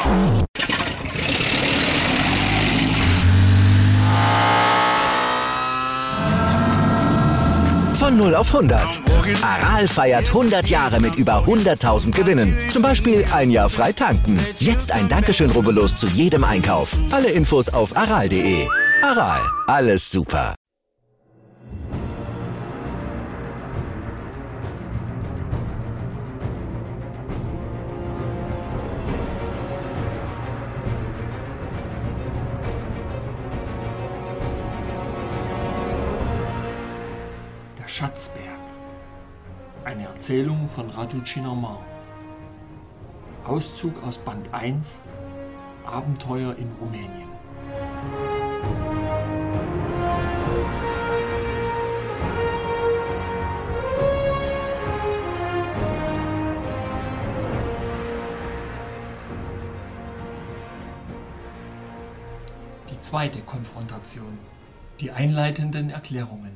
Von 0 auf 100. Aral feiert 100 Jahre mit über 100.000 Gewinnen. Zum Beispiel ein Jahr frei tanken. Jetzt ein Dankeschön, rubbellos zu jedem Einkauf. Alle Infos auf aral.de. Aral, alles super. Schatzberg. Eine Erzählung von Radu Cinnamar. Auszug aus Band 1 Abenteuer in Rumänien. Die zweite Konfrontation. Die einleitenden Erklärungen.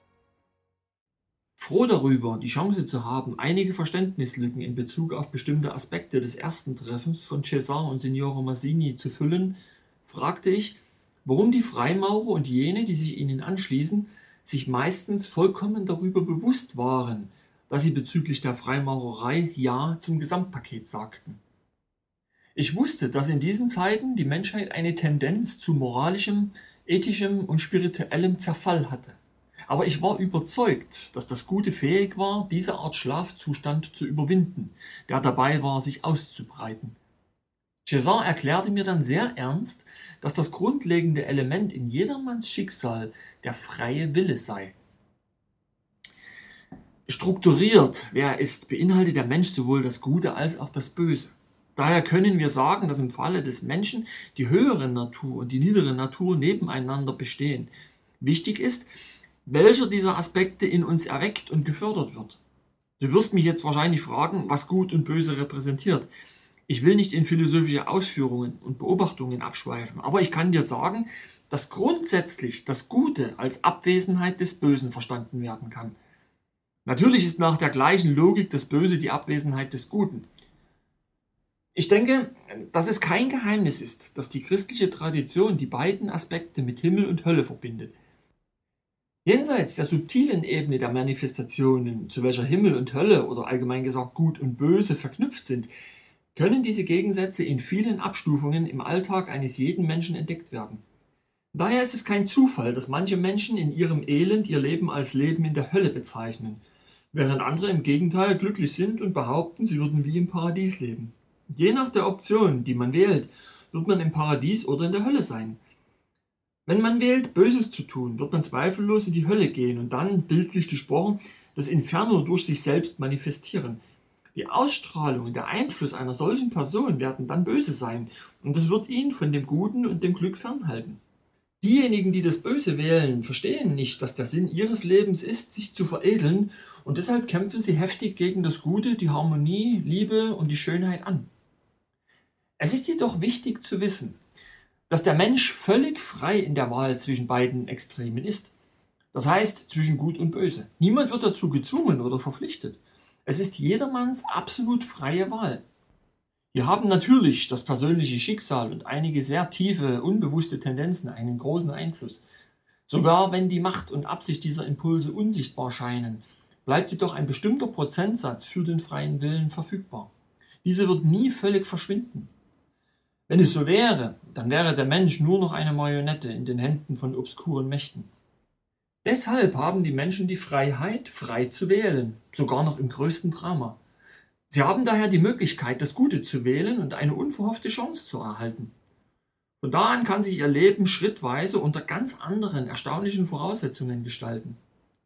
Froh darüber, die Chance zu haben, einige Verständnislücken in Bezug auf bestimmte Aspekte des ersten Treffens von Cesare und Signore Mazzini zu füllen, fragte ich, warum die Freimaurer und jene, die sich ihnen anschließen, sich meistens vollkommen darüber bewusst waren, dass sie bezüglich der Freimaurerei Ja zum Gesamtpaket sagten. Ich wusste, dass in diesen Zeiten die Menschheit eine Tendenz zu moralischem, ethischem und spirituellem Zerfall hatte. Aber ich war überzeugt, dass das Gute fähig war, diese Art Schlafzustand zu überwinden, der dabei war, sich auszubreiten. Cesare erklärte mir dann sehr ernst, dass das grundlegende Element in jedermanns Schicksal der freie Wille sei. Strukturiert, wer er ist, beinhaltet der Mensch sowohl das Gute als auch das Böse. Daher können wir sagen, dass im Falle des Menschen die höhere Natur und die niedere Natur nebeneinander bestehen. Wichtig ist, welcher dieser Aspekte in uns erweckt und gefördert wird. Du wirst mich jetzt wahrscheinlich fragen, was Gut und Böse repräsentiert. Ich will nicht in philosophische Ausführungen und Beobachtungen abschweifen, aber ich kann dir sagen, dass grundsätzlich das Gute als Abwesenheit des Bösen verstanden werden kann. Natürlich ist nach der gleichen Logik das Böse die Abwesenheit des Guten. Ich denke, dass es kein Geheimnis ist, dass die christliche Tradition die beiden Aspekte mit Himmel und Hölle verbindet. Jenseits der subtilen Ebene der Manifestationen, zu welcher Himmel und Hölle oder allgemein gesagt Gut und Böse verknüpft sind, können diese Gegensätze in vielen Abstufungen im Alltag eines jeden Menschen entdeckt werden. Daher ist es kein Zufall, dass manche Menschen in ihrem Elend ihr Leben als Leben in der Hölle bezeichnen, während andere im Gegenteil glücklich sind und behaupten, sie würden wie im Paradies leben. Je nach der Option, die man wählt, wird man im Paradies oder in der Hölle sein. Wenn man wählt, Böses zu tun, wird man zweifellos in die Hölle gehen und dann, bildlich gesprochen, das Inferno durch sich selbst manifestieren. Die Ausstrahlung und der Einfluss einer solchen Person werden dann böse sein und es wird ihn von dem Guten und dem Glück fernhalten. Diejenigen, die das Böse wählen, verstehen nicht, dass der Sinn ihres Lebens ist, sich zu veredeln und deshalb kämpfen sie heftig gegen das Gute, die Harmonie, Liebe und die Schönheit an. Es ist jedoch wichtig zu wissen, dass der Mensch völlig frei in der Wahl zwischen beiden Extremen ist. Das heißt, zwischen Gut und Böse. Niemand wird dazu gezwungen oder verpflichtet. Es ist jedermanns absolut freie Wahl. Hier haben natürlich das persönliche Schicksal und einige sehr tiefe, unbewusste Tendenzen einen großen Einfluss. Sogar wenn die Macht und Absicht dieser Impulse unsichtbar scheinen, bleibt jedoch ein bestimmter Prozentsatz für den freien Willen verfügbar. Diese wird nie völlig verschwinden. Wenn es so wäre, dann wäre der Mensch nur noch eine Marionette in den Händen von obskuren Mächten. Deshalb haben die Menschen die Freiheit, frei zu wählen, sogar noch im größten Drama. Sie haben daher die Möglichkeit, das Gute zu wählen und eine unverhoffte Chance zu erhalten. Von da an kann sich ihr Leben schrittweise unter ganz anderen, erstaunlichen Voraussetzungen gestalten.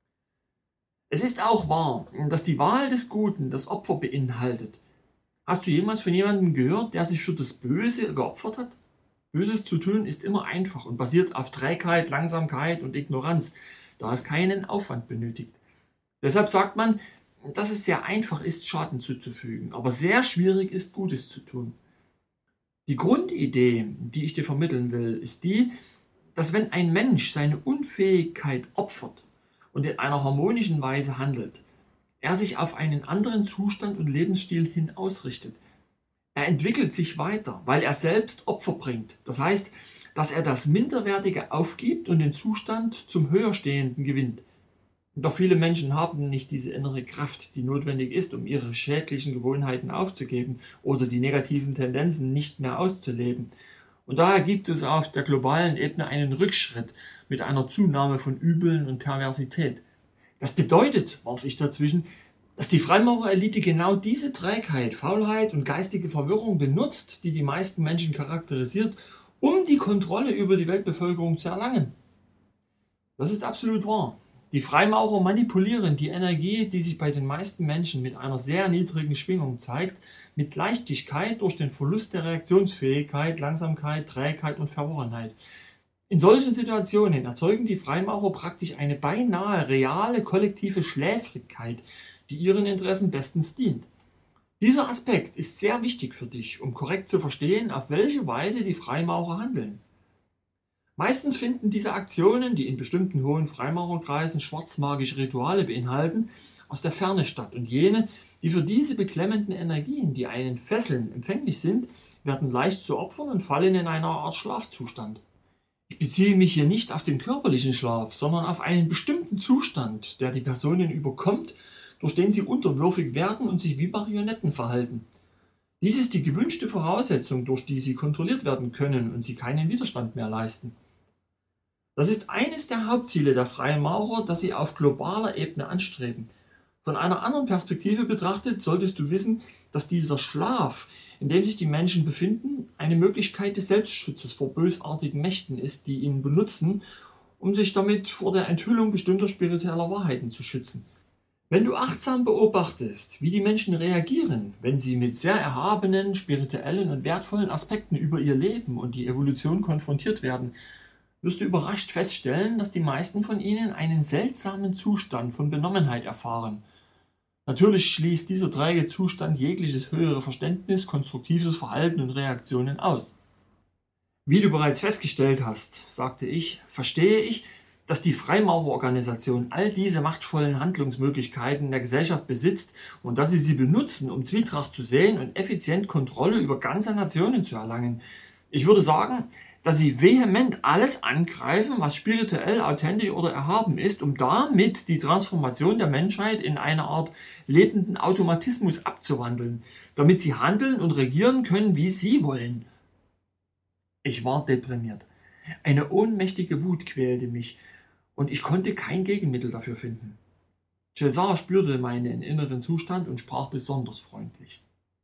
Es ist auch wahr, dass die Wahl des Guten das Opfer beinhaltet. Hast du jemals von jemandem gehört, der sich für das Böse geopfert hat? Böses zu tun ist immer einfach und basiert auf Trägheit, Langsamkeit und Ignoranz, da es keinen Aufwand benötigt. Deshalb sagt man, dass es sehr einfach ist, Schaden zuzufügen, aber sehr schwierig ist, Gutes zu tun. Die Grundidee, die ich dir vermitteln will, ist die, dass wenn ein Mensch seine Unfähigkeit opfert und in einer harmonischen Weise handelt, er sich auf einen anderen Zustand und Lebensstil hin ausrichtet. Er entwickelt sich weiter, weil er selbst Opfer bringt. Das heißt, dass er das Minderwertige aufgibt und den Zustand zum Höherstehenden gewinnt. Doch viele Menschen haben nicht diese innere Kraft, die notwendig ist, um ihre schädlichen Gewohnheiten aufzugeben oder die negativen Tendenzen nicht mehr auszuleben. Und daher gibt es auf der globalen Ebene einen Rückschritt mit einer Zunahme von Übeln und Perversität. Das bedeutet, warf ich dazwischen, dass die Freimaurerelite genau diese Trägheit, Faulheit und geistige Verwirrung benutzt, die die meisten Menschen charakterisiert, um die Kontrolle über die Weltbevölkerung zu erlangen. Das ist absolut wahr. Die Freimaurer manipulieren die Energie, die sich bei den meisten Menschen mit einer sehr niedrigen Schwingung zeigt, mit Leichtigkeit durch den Verlust der Reaktionsfähigkeit, Langsamkeit, Trägheit und Verworrenheit. In solchen Situationen erzeugen die Freimaurer praktisch eine beinahe reale kollektive Schläfrigkeit, die ihren Interessen bestens dient. Dieser Aspekt ist sehr wichtig für dich, um korrekt zu verstehen, auf welche Weise die Freimaurer handeln. Meistens finden diese Aktionen, die in bestimmten hohen Freimaurerkreisen schwarzmagische Rituale beinhalten, aus der Ferne statt, und jene, die für diese beklemmenden Energien, die einen fesseln, empfänglich sind, werden leicht zu Opfern und fallen in einer Art Schlafzustand. Ich beziehe mich hier nicht auf den körperlichen Schlaf, sondern auf einen bestimmten Zustand, der die Personen überkommt, durch den sie unterwürfig werden und sich wie Marionetten verhalten. Dies ist die gewünschte Voraussetzung, durch die sie kontrolliert werden können und sie keinen Widerstand mehr leisten. Das ist eines der Hauptziele der Freimaurer, das sie auf globaler Ebene anstreben. Von einer anderen Perspektive betrachtet, solltest du wissen, dass dieser Schlaf, in dem sich die Menschen befinden, eine Möglichkeit des Selbstschutzes vor bösartigen Mächten ist, die ihn benutzen, um sich damit vor der Enthüllung bestimmter spiritueller Wahrheiten zu schützen. Wenn du achtsam beobachtest, wie die Menschen reagieren, wenn sie mit sehr erhabenen, spirituellen und wertvollen Aspekten über ihr Leben und die Evolution konfrontiert werden, wirst du überrascht feststellen, dass die meisten von ihnen einen seltsamen Zustand von Benommenheit erfahren. Natürlich schließt dieser träge Zustand jegliches höhere Verständnis, konstruktives Verhalten und Reaktionen aus. Wie du bereits festgestellt hast, sagte ich, verstehe ich, dass die Freimaurerorganisation all diese machtvollen Handlungsmöglichkeiten der Gesellschaft besitzt und dass sie benutzen, um Zwietracht zu säen und effizient Kontrolle über ganze Nationen zu erlangen. Ich würde sagen, dass sie vehement alles angreifen, was spirituell, authentisch oder erhaben ist, um damit die Transformation der Menschheit in eine Art lebenden Automatismus abzuwandeln, damit sie handeln und regieren können, wie sie wollen. Ich war deprimiert. Eine ohnmächtige Wut quälte mich und ich konnte kein Gegenmittel dafür finden. Cesar spürte meinen inneren Zustand und sprach besonders freundlich.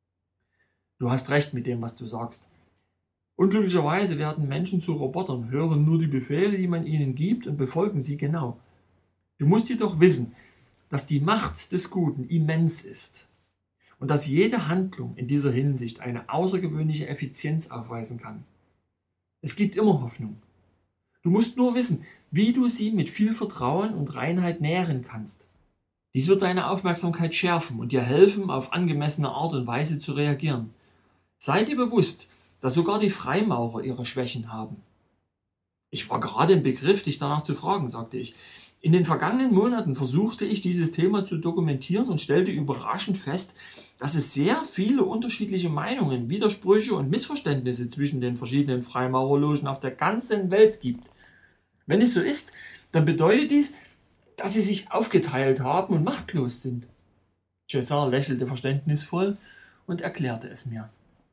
Du hast recht mit dem, was du sagst. Unglücklicherweise werden Menschen zu Robotern, hören nur die Befehle, die man ihnen gibt, und befolgen sie genau. Du musst jedoch wissen, dass die Macht des Guten immens ist und dass jede Handlung in dieser Hinsicht eine außergewöhnliche Effizienz aufweisen kann. Es gibt immer Hoffnung. Du musst nur wissen, wie du sie mit viel Vertrauen und Reinheit nähren kannst. Dies wird deine Aufmerksamkeit schärfen und dir helfen, auf angemessene Art und Weise zu reagieren. Sei dir bewusst, dass sogar die Freimaurer ihre Schwächen haben. Ich war gerade im Begriff, dich danach zu fragen, sagte ich. In den vergangenen Monaten versuchte ich, dieses Thema zu dokumentieren und stellte überraschend fest, dass es sehr viele unterschiedliche Meinungen, Widersprüche und Missverständnisse zwischen den verschiedenen Freimaurerlogen auf der ganzen Welt gibt. Wenn es so ist, dann bedeutet dies, dass sie sich aufgeteilt haben und machtlos sind. Cesar lächelte verständnisvoll und erklärte es mir.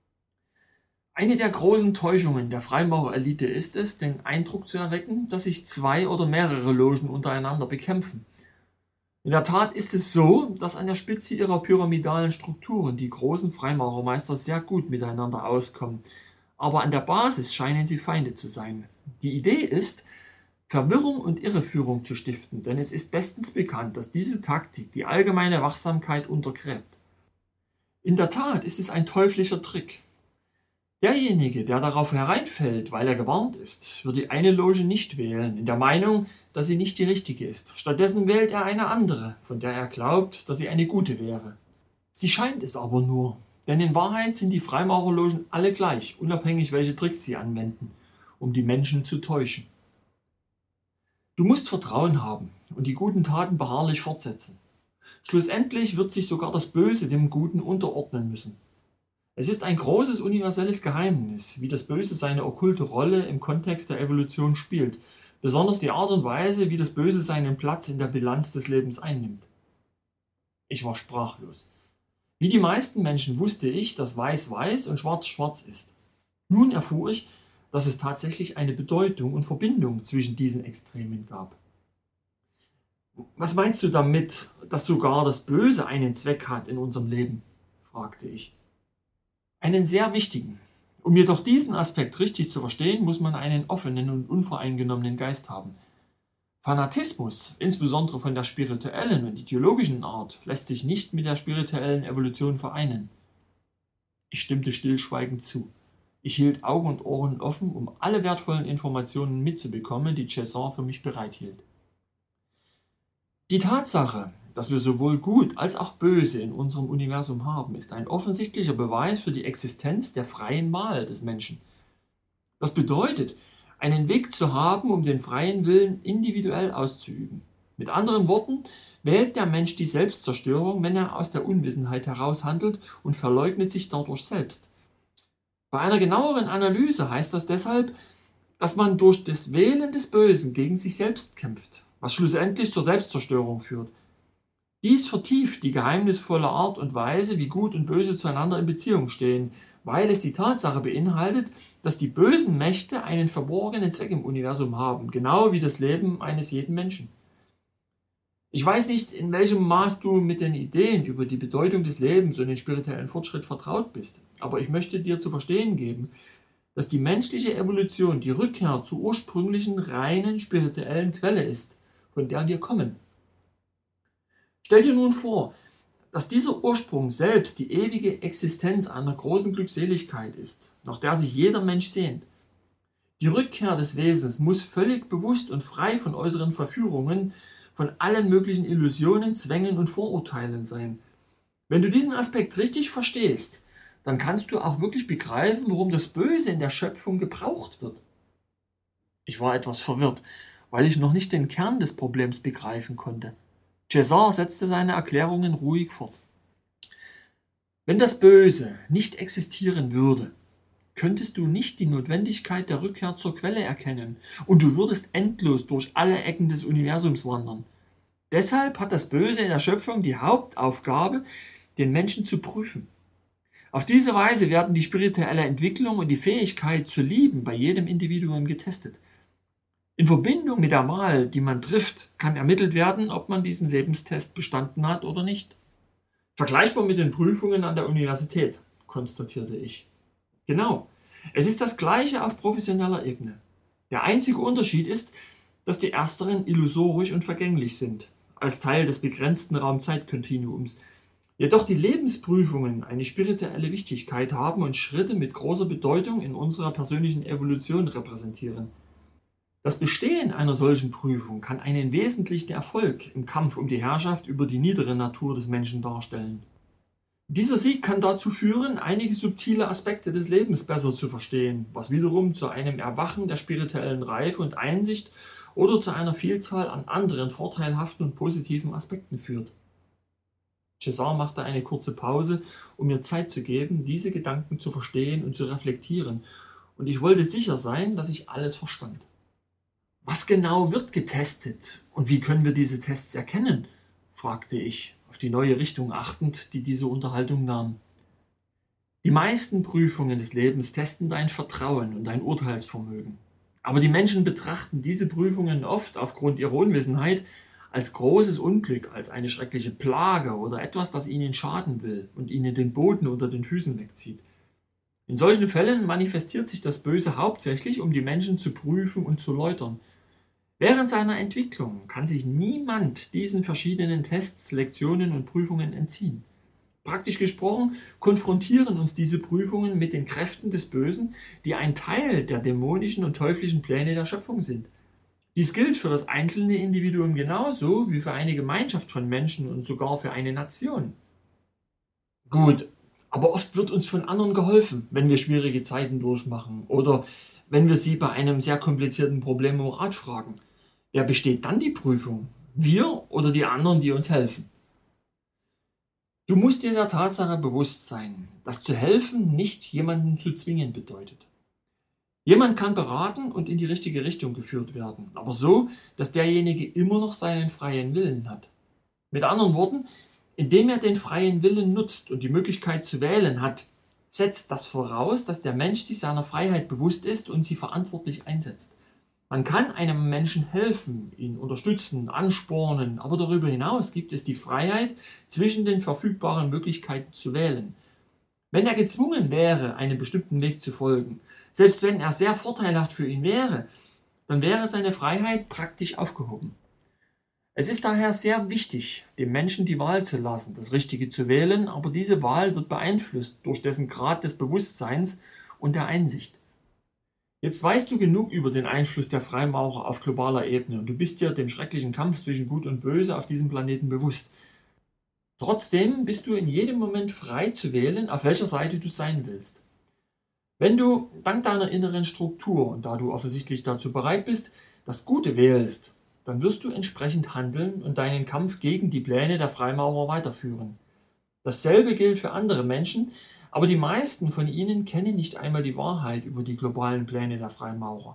Eine der großen Täuschungen der Freimaurerelite ist es, den Eindruck zu erwecken, dass sich zwei oder mehrere Logen untereinander bekämpfen. In der Tat ist es so, dass an der Spitze ihrer pyramidalen Strukturen die großen Freimaurermeister sehr gut miteinander auskommen, aber an der Basis scheinen sie Feinde zu sein. Die Idee ist, Verwirrung und Irreführung zu stiften, denn es ist bestens bekannt, dass diese Taktik die allgemeine Wachsamkeit untergräbt. In der Tat ist es ein teuflischer Trick. Derjenige, der darauf hereinfällt, weil er gewarnt ist, wird die eine Loge nicht wählen, in der Meinung, dass sie nicht die richtige ist. Stattdessen wählt er eine andere, von der er glaubt, dass sie eine gute wäre. Sie scheint es aber nur, denn in Wahrheit sind die Freimaurerlogen alle gleich, unabhängig welche Tricks sie anwenden, um die Menschen zu täuschen. Du musst Vertrauen haben und die guten Taten beharrlich fortsetzen. Schlussendlich wird sich sogar das Böse dem Guten unterordnen müssen. Es ist ein großes universelles Geheimnis, wie das Böse seine okkulte Rolle im Kontext der Evolution spielt, besonders die Art und Weise, wie das Böse seinen Platz in der Bilanz des Lebens einnimmt. Ich war sprachlos. Wie die meisten Menschen wusste ich, dass weiß weiß und schwarz schwarz ist. Nun erfuhr ich, dass es tatsächlich eine Bedeutung und Verbindung zwischen diesen Extremen gab. Was meinst du damit, dass sogar das Böse einen Zweck hat in unserem Leben? Fragte ich. Einen sehr wichtigen. Um jedoch diesen Aspekt richtig zu verstehen, muss man einen offenen und unvoreingenommenen Geist haben. Fanatismus, insbesondere von der spirituellen und ideologischen Art, lässt sich nicht mit der spirituellen Evolution vereinen. Ich stimmte stillschweigend zu. Ich hielt Augen und Ohren offen, um alle wertvollen Informationen mitzubekommen, die Cezanne für mich bereithielt. Die Tatsache, dass wir sowohl Gut als auch Böse in unserem Universum haben, ist ein offensichtlicher Beweis für die Existenz der freien Wahl des Menschen. Das bedeutet, einen Weg zu haben, um den freien Willen individuell auszuüben. Mit anderen Worten, wählt der Mensch die Selbstzerstörung, wenn er aus der Unwissenheit heraus handelt und verleugnet sich dadurch selbst. Bei einer genaueren Analyse heißt das deshalb, dass man durch das Wählen des Bösen gegen sich selbst kämpft, was schlussendlich zur Selbstzerstörung führt. Dies vertieft die geheimnisvolle Art und Weise, wie Gut und Böse zueinander in Beziehung stehen, weil es die Tatsache beinhaltet, dass die bösen Mächte einen verborgenen Zweck im Universum haben, genau wie das Leben eines jeden Menschen. Ich weiß nicht, in welchem Maß du mit den Ideen über die Bedeutung des Lebens und den spirituellen Fortschritt vertraut bist, aber ich möchte dir zu verstehen geben, dass die menschliche Evolution die Rückkehr zur ursprünglichen, reinen spirituellen Quelle ist, von der wir kommen. Stell dir nun vor, dass dieser Ursprung selbst die ewige Existenz einer großen Glückseligkeit ist, nach der sich jeder Mensch sehnt. Die Rückkehr des Wesens muss völlig bewusst und frei von äußeren Verführungen, von allen möglichen Illusionen, Zwängen und Vorurteilen sein. Wenn du diesen Aspekt richtig verstehst, dann kannst du auch wirklich begreifen, warum das Böse in der Schöpfung gebraucht wird. Ich war etwas verwirrt, weil ich noch nicht den Kern des Problems begreifen konnte. Cezanne setzte seine Erklärungen ruhig fort. Wenn das Böse nicht existieren würde, könntest du nicht die Notwendigkeit der Rückkehr zur Quelle erkennen und du würdest endlos durch alle Ecken des Universums wandern. Deshalb hat das Böse in der Schöpfung die Hauptaufgabe, den Menschen zu prüfen. Auf diese Weise werden die spirituelle Entwicklung und die Fähigkeit zu lieben bei jedem Individuum getestet. In Verbindung mit der Wahl, die man trifft, kann ermittelt werden, ob man diesen Lebenstest bestanden hat oder nicht. Vergleichbar mit den Prüfungen an der Universität, konstatierte ich. Genau, es ist das Gleiche auf professioneller Ebene. Der einzige Unterschied ist, dass die ersteren illusorisch und vergänglich sind, als Teil des begrenzten Raum-Zeit-Kontinuums. Jedoch die Lebensprüfungen eine spirituelle Wichtigkeit haben und Schritte mit großer Bedeutung in unserer persönlichen Evolution repräsentieren. Das Bestehen einer solchen Prüfung kann einen wesentlichen Erfolg im Kampf um die Herrschaft über die niedere Natur des Menschen darstellen. Dieser Sieg kann dazu führen, einige subtile Aspekte des Lebens besser zu verstehen, was wiederum zu einem Erwachen der spirituellen Reife und Einsicht oder zu einer Vielzahl an anderen vorteilhaften und positiven Aspekten führt. Cezanne machte eine kurze Pause, um mir Zeit zu geben, diese Gedanken zu verstehen und zu reflektieren, und ich wollte sicher sein, dass ich alles verstand. Was genau wird getestet und wie können wir diese Tests erkennen? Fragte ich, auf die neue Richtung achtend, die diese Unterhaltung nahm. Die meisten Prüfungen des Lebens testen dein Vertrauen und dein Urteilsvermögen. Aber die Menschen betrachten diese Prüfungen oft aufgrund ihrer Unwissenheit als großes Unglück, als eine schreckliche Plage oder etwas, das ihnen schaden will und ihnen den Boden unter den Füßen wegzieht. In solchen Fällen manifestiert sich das Böse hauptsächlich, um die Menschen zu prüfen und zu läutern. Während seiner Entwicklung kann sich niemand diesen verschiedenen Tests, Lektionen und Prüfungen entziehen. Praktisch gesprochen konfrontieren uns diese Prüfungen mit den Kräften des Bösen, die ein Teil der dämonischen und teuflischen Pläne der Schöpfung sind. Dies gilt für das einzelne Individuum genauso wie für eine Gemeinschaft von Menschen und sogar für eine Nation. Gut, aber oft wird uns von anderen geholfen, wenn wir schwierige Zeiten durchmachen oder wenn wir sie bei einem sehr komplizierten Problem um Rat fragen. Wer besteht dann die Prüfung? Wir oder die anderen, die uns helfen? Du musst dir der Tatsache bewusst sein, dass zu helfen nicht jemanden zu zwingen bedeutet. Jemand kann beraten und in die richtige Richtung geführt werden, aber so, dass derjenige immer noch seinen freien Willen hat. Mit anderen Worten, indem er den freien Willen nutzt und die Möglichkeit zu wählen hat, setzt das voraus, dass der Mensch sich seiner Freiheit bewusst ist und sie verantwortlich einsetzt. Man kann einem Menschen helfen, ihn unterstützen, anspornen, aber darüber hinaus gibt es die Freiheit, zwischen den verfügbaren Möglichkeiten zu wählen. Wenn er gezwungen wäre, einen bestimmten Weg zu folgen, selbst wenn er sehr vorteilhaft für ihn wäre, dann wäre seine Freiheit praktisch aufgehoben. Es ist daher sehr wichtig, dem Menschen die Wahl zu lassen, das Richtige zu wählen, aber diese Wahl wird beeinflusst durch dessen Grad des Bewusstseins und der Einsicht. Jetzt weißt du genug über den Einfluss der Freimaurer auf globaler Ebene und du bist dir dem schrecklichen Kampf zwischen Gut und Böse auf diesem Planeten bewusst. Trotzdem bist du in jedem Moment frei zu wählen, auf welcher Seite du sein willst. Wenn du dank deiner inneren Struktur und da du offensichtlich dazu bereit bist, das Gute wählst, dann wirst du entsprechend handeln und deinen Kampf gegen die Pläne der Freimaurer weiterführen. Dasselbe gilt für andere Menschen, aber die meisten von ihnen kennen nicht einmal die Wahrheit über die globalen Pläne der Freimaurer.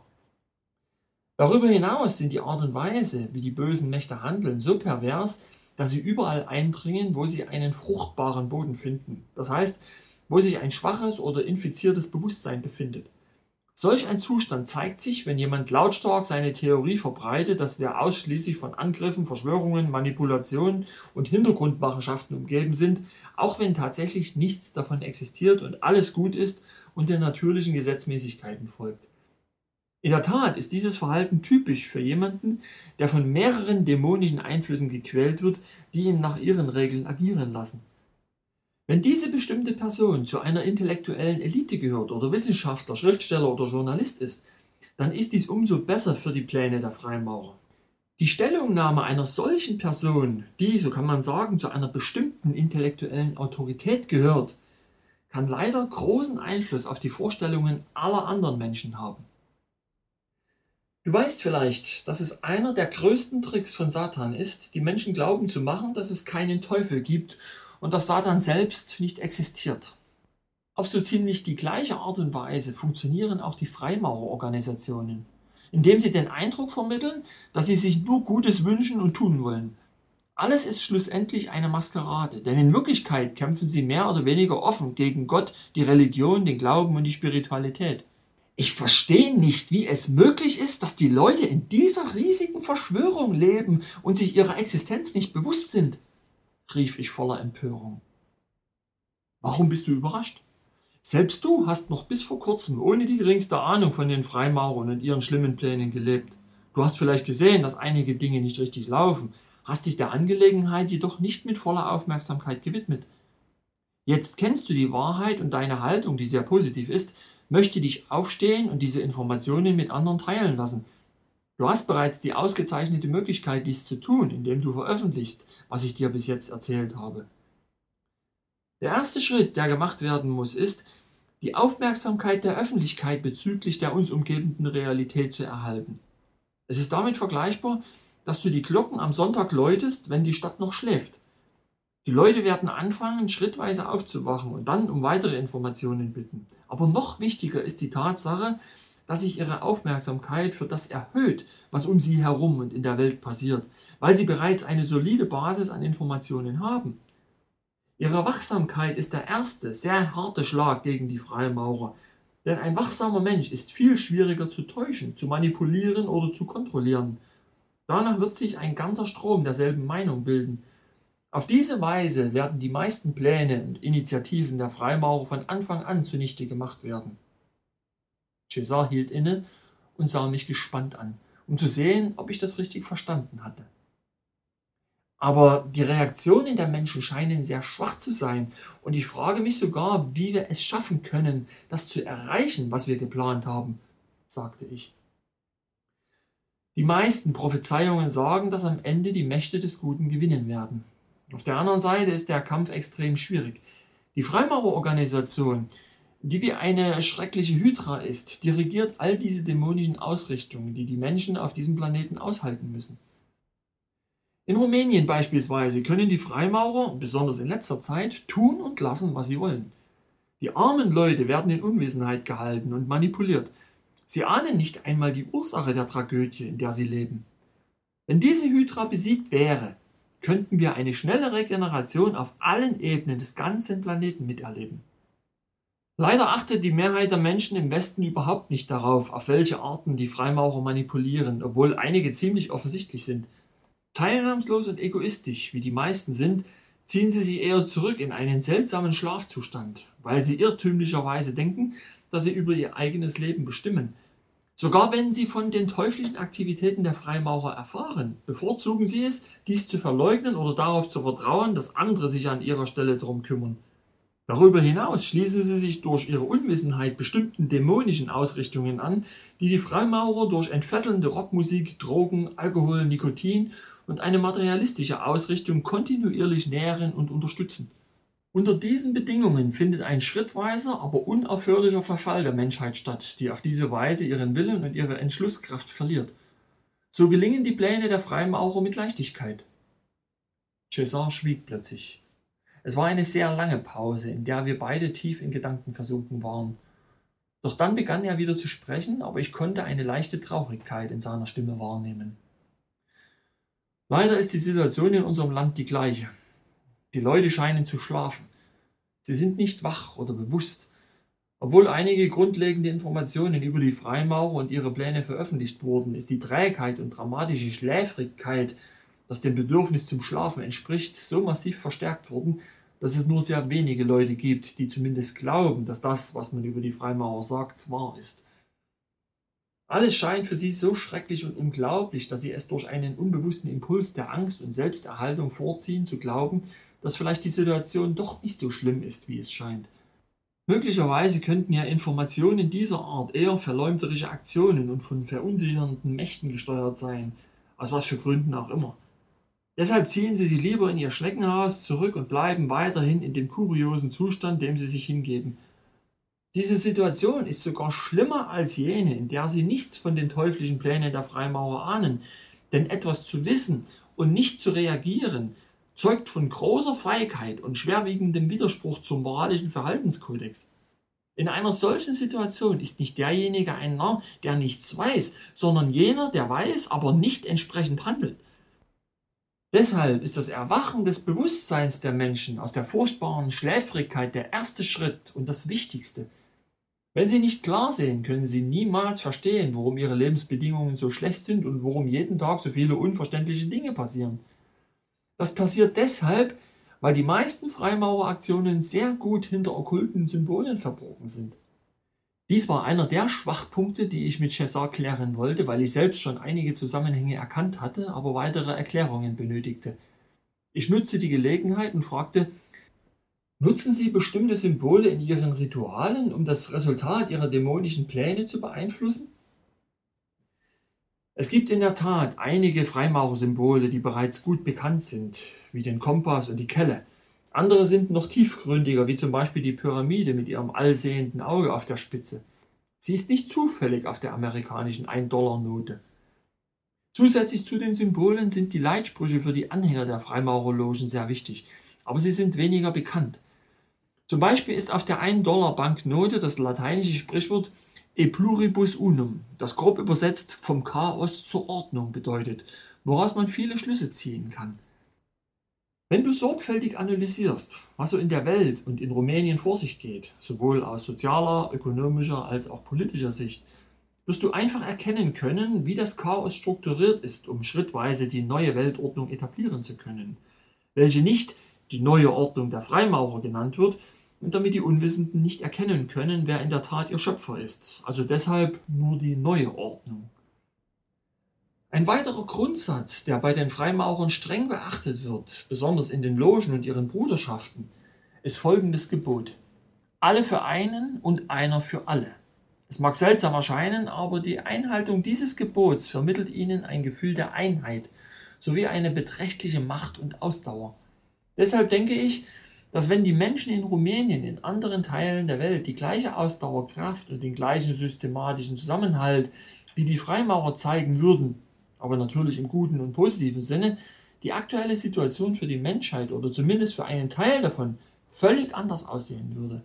Darüber hinaus sind die Art und Weise, wie die bösen Mächte handeln, so pervers, dass sie überall eindringen, wo sie einen fruchtbaren Boden finden. Das heißt, wo sich ein schwaches oder infiziertes Bewusstsein befindet. Solch ein Zustand zeigt sich, wenn jemand lautstark seine Theorie verbreitet, dass wir ausschließlich von Angriffen, Verschwörungen, Manipulationen und Hintergrundmachenschaften umgeben sind, auch wenn tatsächlich nichts davon existiert und alles gut ist und den natürlichen Gesetzmäßigkeiten folgt. In der Tat ist dieses Verhalten typisch für jemanden, der von mehreren dämonischen Einflüssen gequält wird, die ihn nach ihren Regeln agieren lassen. Wenn diese bestimmte Person zu einer intellektuellen Elite gehört oder Wissenschaftler, Schriftsteller oder Journalist ist, dann ist dies umso besser für die Pläne der Freimaurer. Die Stellungnahme einer solchen Person, die, so kann man sagen, zu einer bestimmten intellektuellen Autorität gehört, kann leider großen Einfluss auf die Vorstellungen aller anderen Menschen haben. Du weißt vielleicht, dass es einer der größten Tricks von Satan ist, die Menschen glauben zu machen, dass es keinen Teufel gibt und dass Satan selbst nicht existiert. Auf so ziemlich die gleiche Art und Weise funktionieren auch die Freimaurerorganisationen, indem sie den Eindruck vermitteln, dass sie sich nur Gutes wünschen und tun wollen. Alles ist schlussendlich eine Maskerade, denn in Wirklichkeit kämpfen sie mehr oder weniger offen gegen Gott, die Religion, den Glauben und die Spiritualität. Ich verstehe nicht, wie es möglich ist, dass die Leute in dieser riesigen Verschwörung leben und sich ihrer Existenz nicht bewusst sind, rief ich voller Empörung. Warum bist du überrascht? Selbst du hast noch bis vor kurzem ohne die geringste Ahnung von den Freimaurern und ihren schlimmen Plänen gelebt. Du hast vielleicht gesehen, dass einige Dinge nicht richtig laufen, hast dich der Angelegenheit jedoch nicht mit voller Aufmerksamkeit gewidmet. Jetzt kennst du die Wahrheit und deine Haltung, die sehr positiv ist, möchte dich aufstehen und diese Informationen mit anderen teilen lassen. Du hast bereits die ausgezeichnete Möglichkeit, dies zu tun, indem du veröffentlichst, was ich dir bis jetzt erzählt habe. Der erste Schritt, der gemacht werden muss, ist, die Aufmerksamkeit der Öffentlichkeit bezüglich der uns umgebenden Realität zu erhalten. Es ist damit vergleichbar, dass du die Glocken am Sonntag läutest, wenn die Stadt noch schläft. Die Leute werden anfangen, schrittweise aufzuwachen und dann um weitere Informationen bitten. Aber noch wichtiger ist die Tatsache, dass sich ihre Aufmerksamkeit für das erhöht, was um sie herum und in der Welt passiert, weil sie bereits eine solide Basis an Informationen haben. Ihre Wachsamkeit ist der erste, sehr harte Schlag gegen die Freimaurer, denn ein wachsamer Mensch ist viel schwieriger zu täuschen, zu manipulieren oder zu kontrollieren. Danach wird sich ein ganzer Strom derselben Meinung bilden. Auf diese Weise werden die meisten Pläne und Initiativen der Freimaurer von Anfang an zunichte gemacht werden. César hielt inne und sah mich gespannt an, um zu sehen, ob ich das richtig verstanden hatte. Aber die Reaktionen der Menschen scheinen sehr schwach zu sein und ich frage mich sogar, wie wir es schaffen können, das zu erreichen, was wir geplant haben, sagte ich. Die meisten Prophezeiungen sagen, dass am Ende die Mächte des Guten gewinnen werden. Auf der anderen Seite ist der Kampf extrem schwierig. Die Freimaurerorganisation, die wie eine schreckliche Hydra ist, dirigiert all diese dämonischen Ausrichtungen, die die Menschen auf diesem Planeten aushalten müssen. In Rumänien beispielsweise können die Freimaurer, besonders in letzter Zeit, tun und lassen, was sie wollen. Die armen Leute werden in Unwissenheit gehalten und manipuliert. Sie ahnen nicht einmal die Ursache der Tragödie, in der sie leben. Wenn diese Hydra besiegt wäre, könnten wir eine schnelle Regeneration auf allen Ebenen des ganzen Planeten miterleben. Leider achtet die Mehrheit der Menschen im Westen überhaupt nicht darauf, auf welche Arten die Freimaurer manipulieren, obwohl einige ziemlich offensichtlich sind. Teilnahmslos und egoistisch, wie die meisten sind, ziehen sie sich eher zurück in einen seltsamen Schlafzustand, weil sie irrtümlicherweise denken, dass sie über ihr eigenes Leben bestimmen. Sogar wenn sie von den teuflischen Aktivitäten der Freimaurer erfahren, bevorzugen sie es, dies zu verleugnen oder darauf zu vertrauen, dass andere sich an ihrer Stelle darum kümmern. Darüber hinaus schließen sie sich durch ihre Unwissenheit bestimmten dämonischen Ausrichtungen an, die die Freimaurer durch entfesselnde Rockmusik, Drogen, Alkohol, Nikotin und eine materialistische Ausrichtung kontinuierlich nähren und unterstützen. Unter diesen Bedingungen findet ein schrittweiser, aber unaufhörlicher Verfall der Menschheit statt, die auf diese Weise ihren Willen und ihre Entschlusskraft verliert. So gelingen die Pläne der Freimaurer mit Leichtigkeit. César schwieg plötzlich. Es war eine sehr lange Pause, in der wir beide tief in Gedanken versunken waren. Doch dann begann er wieder zu sprechen, aber ich konnte eine leichte Traurigkeit in seiner Stimme wahrnehmen. Leider ist die Situation in unserem Land die gleiche. Die Leute scheinen zu schlafen. Sie sind nicht wach oder bewusst. Obwohl einige grundlegende Informationen über die Freimaurer und ihre Pläne veröffentlicht wurden, ist die Trägheit und dramatische Schläfrigkeit, das dem Bedürfnis zum Schlafen entspricht, so massiv verstärkt worden, dass es nur sehr wenige Leute gibt, die zumindest glauben, dass das, was man über die Freimaurer sagt, wahr ist. Alles scheint für sie so schrecklich und unglaublich, dass sie es durch einen unbewussten Impuls der Angst und Selbsterhaltung vorziehen, zu glauben, dass vielleicht die Situation doch nicht so schlimm ist, wie es scheint. Möglicherweise könnten ja Informationen dieser Art eher verleumderische Aktionen und von verunsichernden Mächten gesteuert sein, aus was für Gründen auch immer. Deshalb ziehen sie sich lieber in ihr Schneckenhaus zurück und bleiben weiterhin in dem kuriosen Zustand, dem sie sich hingeben. Diese Situation ist sogar schlimmer als jene, in der sie nichts von den teuflischen Plänen der Freimaurer ahnen, denn etwas zu wissen und nicht zu reagieren, zeugt von großer Feigheit und schwerwiegendem Widerspruch zum moralischen Verhaltenskodex. In einer solchen Situation ist nicht derjenige ein Narr, der nichts weiß, sondern jener, der weiß, aber nicht entsprechend handelt. Deshalb ist das Erwachen des Bewusstseins der Menschen aus der furchtbaren Schläfrigkeit der erste Schritt und das Wichtigste. Wenn sie nicht klar sehen, können sie niemals verstehen, warum ihre Lebensbedingungen so schlecht sind und warum jeden Tag so viele unverständliche Dinge passieren. Das passiert deshalb, weil die meisten Freimaureraktionen sehr gut hinter okkulten Symbolen verborgen sind. Dies war einer der Schwachpunkte, die ich mit César klären wollte, weil ich selbst schon einige Zusammenhänge erkannt hatte, aber weitere Erklärungen benötigte. Ich nutzte die Gelegenheit und fragte: Nutzen Sie bestimmte Symbole in Ihren Ritualen, um das Resultat Ihrer dämonischen Pläne zu beeinflussen? Es gibt in der Tat einige Freimaurersymbole, die bereits gut bekannt sind, wie den Kompass und die Kelle. Andere sind noch tiefgründiger, wie zum Beispiel die Pyramide mit ihrem allsehenden Auge auf der Spitze. Sie ist nicht zufällig auf der amerikanischen 1-Dollar-Note. Zusätzlich zu den Symbolen sind die Leitsprüche für die Anhänger der Freimaurerlogen sehr wichtig, aber sie sind weniger bekannt. Zum Beispiel ist auf der 1-Dollar-Banknote das lateinische Sprichwort E pluribus unum, das grob übersetzt vom Chaos zur Ordnung bedeutet, woraus man viele Schlüsse ziehen kann. Wenn du sorgfältig analysierst, was so in der Welt und in Rumänien vor sich geht, sowohl aus sozialer, ökonomischer als auch politischer Sicht, wirst du einfach erkennen können, wie das Chaos strukturiert ist, um schrittweise die neue Weltordnung etablieren zu können, welche nicht die neue Ordnung der Freimaurer genannt wird, und damit die Unwissenden nicht erkennen können, wer in der Tat ihr Schöpfer ist, also deshalb nur die neue Ordnung. Ein weiterer Grundsatz, der bei den Freimaurern streng beachtet wird, besonders in den Logen und ihren Bruderschaften, ist folgendes Gebot: Alle für einen und einer für alle. Es mag seltsam erscheinen, aber die Einhaltung dieses Gebots vermittelt ihnen ein Gefühl der Einheit sowie eine beträchtliche Macht und Ausdauer. Deshalb denke ich, dass wenn die Menschen in Rumänien in anderen Teilen der Welt die gleiche Ausdauer, Kraft und den gleichen systematischen Zusammenhalt wie die Freimaurer zeigen würden, aber natürlich im guten und positiven Sinne, die aktuelle Situation für die Menschheit oder zumindest für einen Teil davon völlig anders aussehen würde.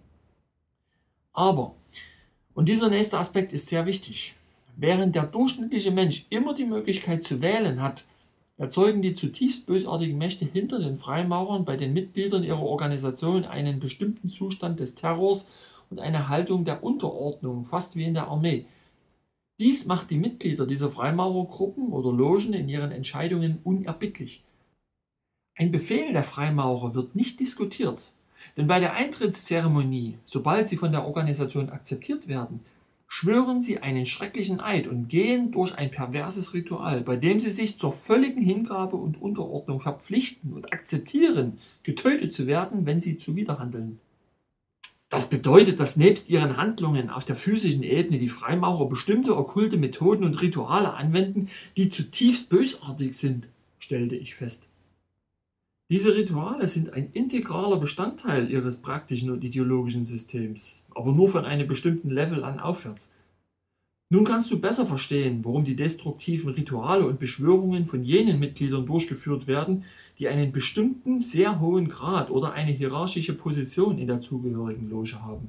Aber, und dieser nächste Aspekt ist sehr wichtig, während der durchschnittliche Mensch immer die Möglichkeit zu wählen hat, erzeugen die zutiefst bösartigen Mächte hinter den Freimaurern bei den Mitgliedern ihrer Organisation einen bestimmten Zustand des Terrors und eine Haltung der Unterordnung, fast wie in der Armee. Dies macht die Mitglieder dieser Freimaurergruppen oder Logen in ihren Entscheidungen unerbittlich. Ein Befehl der Freimaurer wird nicht diskutiert, denn bei der Eintrittszeremonie, sobald sie von der Organisation akzeptiert werden, schwören sie einen schrecklichen Eid und gehen durch ein perverses Ritual, bei dem sie sich zur völligen Hingabe und Unterordnung verpflichten und akzeptieren, getötet zu werden, wenn sie zuwiderhandeln. Das bedeutet, dass nebst ihren Handlungen auf der physischen Ebene die Freimaurer bestimmte okkulte Methoden und Rituale anwenden, die zutiefst bösartig sind, stellte ich fest. Diese Rituale sind ein integraler Bestandteil ihres praktischen und ideologischen Systems, aber nur von einem bestimmten Level an aufwärts. Nun kannst du besser verstehen, warum die destruktiven Rituale und Beschwörungen von jenen Mitgliedern durchgeführt werden, die einen bestimmten, sehr hohen Grad oder eine hierarchische Position in der zugehörigen Loge haben.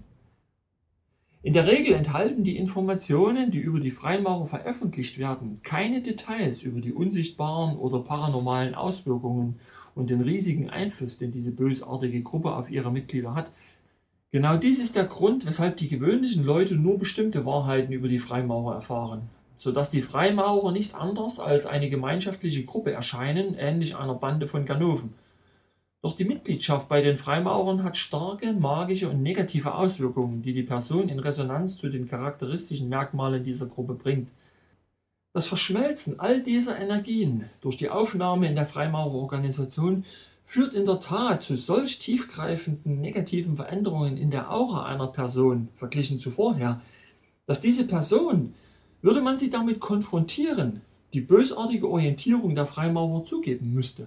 In der Regel enthalten die Informationen, die über die Freimaurer veröffentlicht werden, keine Details über die unsichtbaren oder paranormalen Auswirkungen und den riesigen Einfluss, den diese bösartige Gruppe auf ihre Mitglieder hat. Genau dies ist der Grund, weshalb die gewöhnlichen Leute nur bestimmte Wahrheiten über die Freimaurer erfahren, sodass die Freimaurer nicht anders als eine gemeinschaftliche Gruppe erscheinen, ähnlich einer Bande von Ganoven. Doch die Mitgliedschaft bei den Freimaurern hat starke magische und negative Auswirkungen, die die Person in Resonanz zu den charakteristischen Merkmalen dieser Gruppe bringt. Das Verschmelzen all dieser Energien durch die Aufnahme in der Freimaurerorganisation führt in der Tat zu solch tiefgreifenden negativen Veränderungen in der Aura einer Person, verglichen zu vorher, dass diese Person, würde man sie damit konfrontieren, die bösartige Orientierung der Freimaurer zugeben müsste.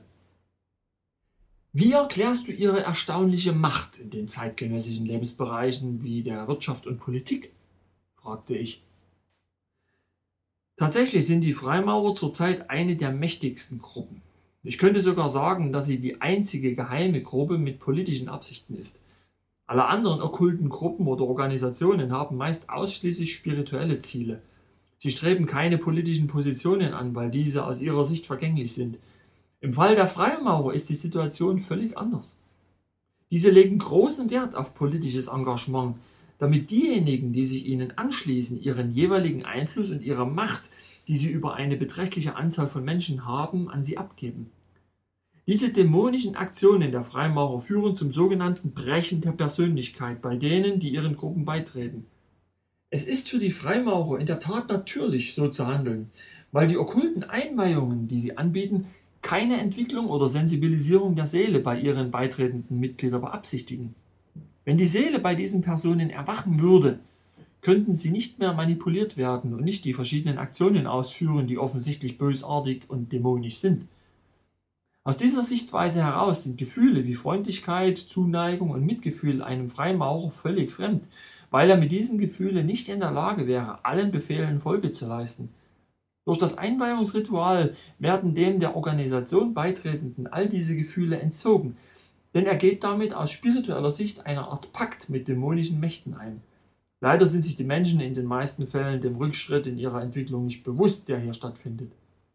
Wie erklärst du ihre erstaunliche Macht in den zeitgenössischen Lebensbereichen wie der Wirtschaft und Politik? Fragte ich. Tatsächlich sind die Freimaurer zurzeit eine der mächtigsten Gruppen. Ich könnte sogar sagen, dass sie die einzige geheime Gruppe mit politischen Absichten ist. Alle anderen okkulten Gruppen oder Organisationen haben meist ausschließlich spirituelle Ziele. Sie streben keine politischen Positionen an, weil diese aus ihrer Sicht vergänglich sind. Im Fall der Freimaurer ist die Situation völlig anders. Diese legen großen Wert auf politisches Engagement, damit diejenigen, die sich ihnen anschließen, ihren jeweiligen Einfluss und ihre Macht, die sie über eine beträchtliche Anzahl von Menschen haben, an sie abgeben. Diese dämonischen Aktionen der Freimaurer führen zum sogenannten Brechen der Persönlichkeit bei denen, die ihren Gruppen beitreten. Es ist für die Freimaurer in der Tat natürlich, so zu handeln, weil die okkulten Einweihungen, die sie anbieten, keine Entwicklung oder Sensibilisierung der Seele bei ihren beitretenden Mitgliedern beabsichtigen. Wenn die Seele bei diesen Personen erwachen würde, könnten sie nicht mehr manipuliert werden und nicht die verschiedenen Aktionen ausführen, die offensichtlich bösartig und dämonisch sind. Aus dieser Sichtweise heraus sind Gefühle wie Freundlichkeit, Zuneigung und Mitgefühl einem Freimaurer völlig fremd, weil er mit diesen Gefühlen nicht in der Lage wäre, allen Befehlen Folge zu leisten. Durch das Einweihungsritual werden dem der Organisation Beitretenden all diese Gefühle entzogen, denn er geht damit aus spiritueller Sicht eine Art Pakt mit dämonischen Mächten ein. Leider sind sich die Menschen in den meisten Fällen dem Rückschritt in ihrer Entwicklung nicht bewusst, der hier stattfindet.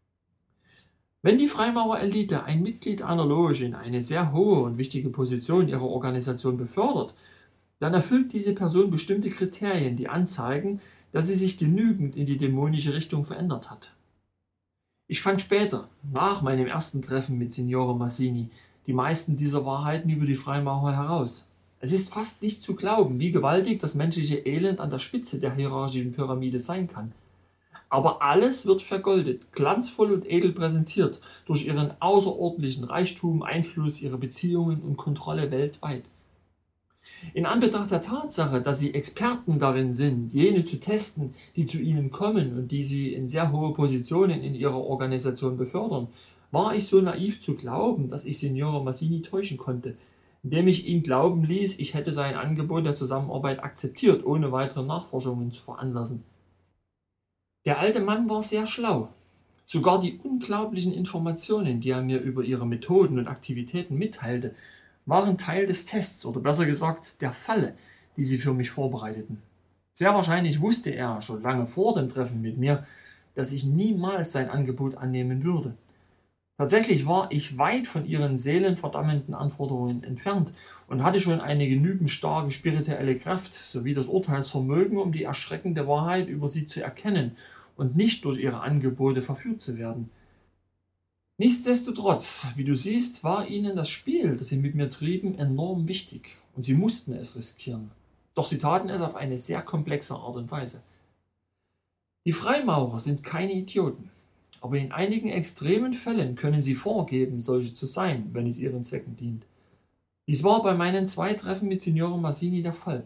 Wenn die Freimaurer-Elite ein Mitglied einer Loge in eine sehr hohe und wichtige Position ihrer Organisation befördert, dann erfüllt diese Person bestimmte Kriterien, die anzeigen, dass sie sich genügend in die dämonische Richtung verändert hat. Ich fand später, nach meinem ersten Treffen mit Signore Mazzini, die meisten dieser Wahrheiten über die Freimaurer heraus. Es ist fast nicht zu glauben, wie gewaltig das menschliche Elend an der Spitze der hierarchischen Pyramide sein kann. Aber alles wird vergoldet, glanzvoll und edel präsentiert, durch ihren außerordentlichen Reichtum, Einfluss, ihre Beziehungen und Kontrolle weltweit. In Anbetracht der Tatsache, dass sie Experten darin sind, jene zu testen, die zu ihnen kommen und die sie in sehr hohe Positionen in ihrer Organisation befördern, war ich so naiv zu glauben, dass ich Signore Mazzini täuschen konnte, indem ich ihn glauben ließ, ich hätte sein Angebot der Zusammenarbeit akzeptiert, ohne weitere Nachforschungen zu veranlassen. Der alte Mann war sehr schlau. Sogar die unglaublichen Informationen, die er mir über ihre Methoden und Aktivitäten mitteilte, waren Teil des Tests oder besser gesagt der Falle, die sie für mich vorbereiteten. Sehr wahrscheinlich wusste er schon lange vor dem Treffen mit mir, dass ich niemals sein Angebot annehmen würde. Tatsächlich war ich weit von ihren seelenverdammenden Anforderungen entfernt und hatte schon eine genügend starke spirituelle Kraft sowie das Urteilsvermögen, um die erschreckende Wahrheit über sie zu erkennen und nicht durch ihre Angebote verführt zu werden. Nichtsdestotrotz, wie du siehst, war ihnen das Spiel, das sie mit mir trieben, enorm wichtig und sie mussten es riskieren. Doch sie taten es auf eine sehr komplexe Art und Weise. Die Freimaurer sind keine Idioten, aber in einigen extremen Fällen können sie vorgeben, solche zu sein, wenn es ihren Zwecken dient. Dies war bei meinen 2 Treffen mit Signore Mazzini der Fall.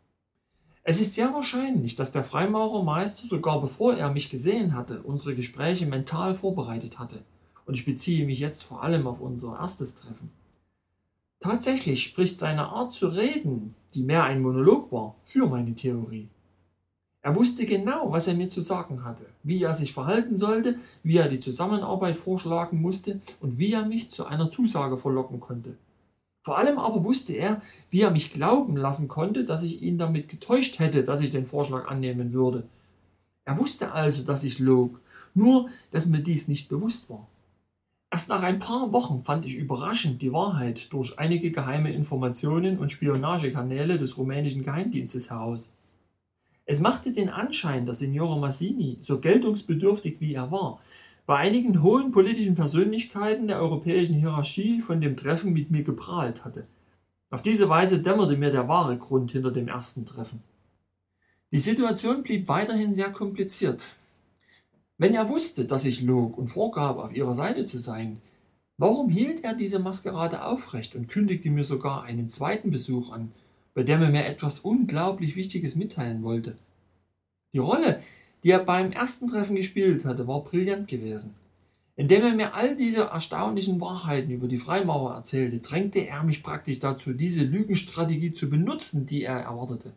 Es ist sehr wahrscheinlich, dass der Freimaurermeister, sogar bevor er mich gesehen hatte, unsere Gespräche mental vorbereitet hatte. Und ich beziehe mich jetzt vor allem auf unser erstes Treffen. Tatsächlich spricht seine Art zu reden, die mehr ein Monolog war, für meine Theorie. Er wusste genau, was er mir zu sagen hatte, wie er sich verhalten sollte, wie er die Zusammenarbeit vorschlagen musste und wie er mich zu einer Zusage verlocken konnte. Vor allem aber wusste er, wie er mich glauben lassen konnte, dass ich ihn damit getäuscht hätte, dass ich den Vorschlag annehmen würde. Er wusste also, dass ich log, nur dass mir dies nicht bewusst war. Erst nach ein paar Wochen fand ich überraschend die Wahrheit durch einige geheime Informationen und Spionagekanäle des rumänischen Geheimdienstes heraus. Es machte den Anschein, dass Signore Mazzini, so geltungsbedürftig wie er war, bei einigen hohen politischen Persönlichkeiten der europäischen Hierarchie von dem Treffen mit mir geprahlt hatte. Auf diese Weise dämmerte mir der wahre Grund hinter dem ersten Treffen. Die Situation blieb weiterhin sehr kompliziert. Wenn er wusste, dass ich log und vorgab, auf ihrer Seite zu sein, warum hielt er diese Maskerade aufrecht und kündigte mir sogar einen zweiten Besuch an, bei dem er mir etwas unglaublich Wichtiges mitteilen wollte? Die Rolle, die er beim ersten Treffen gespielt hatte, war brillant gewesen. Indem er mir all diese erstaunlichen Wahrheiten über die Freimaurer erzählte, drängte er mich praktisch dazu, diese Lügenstrategie zu benutzen, die er erwartete.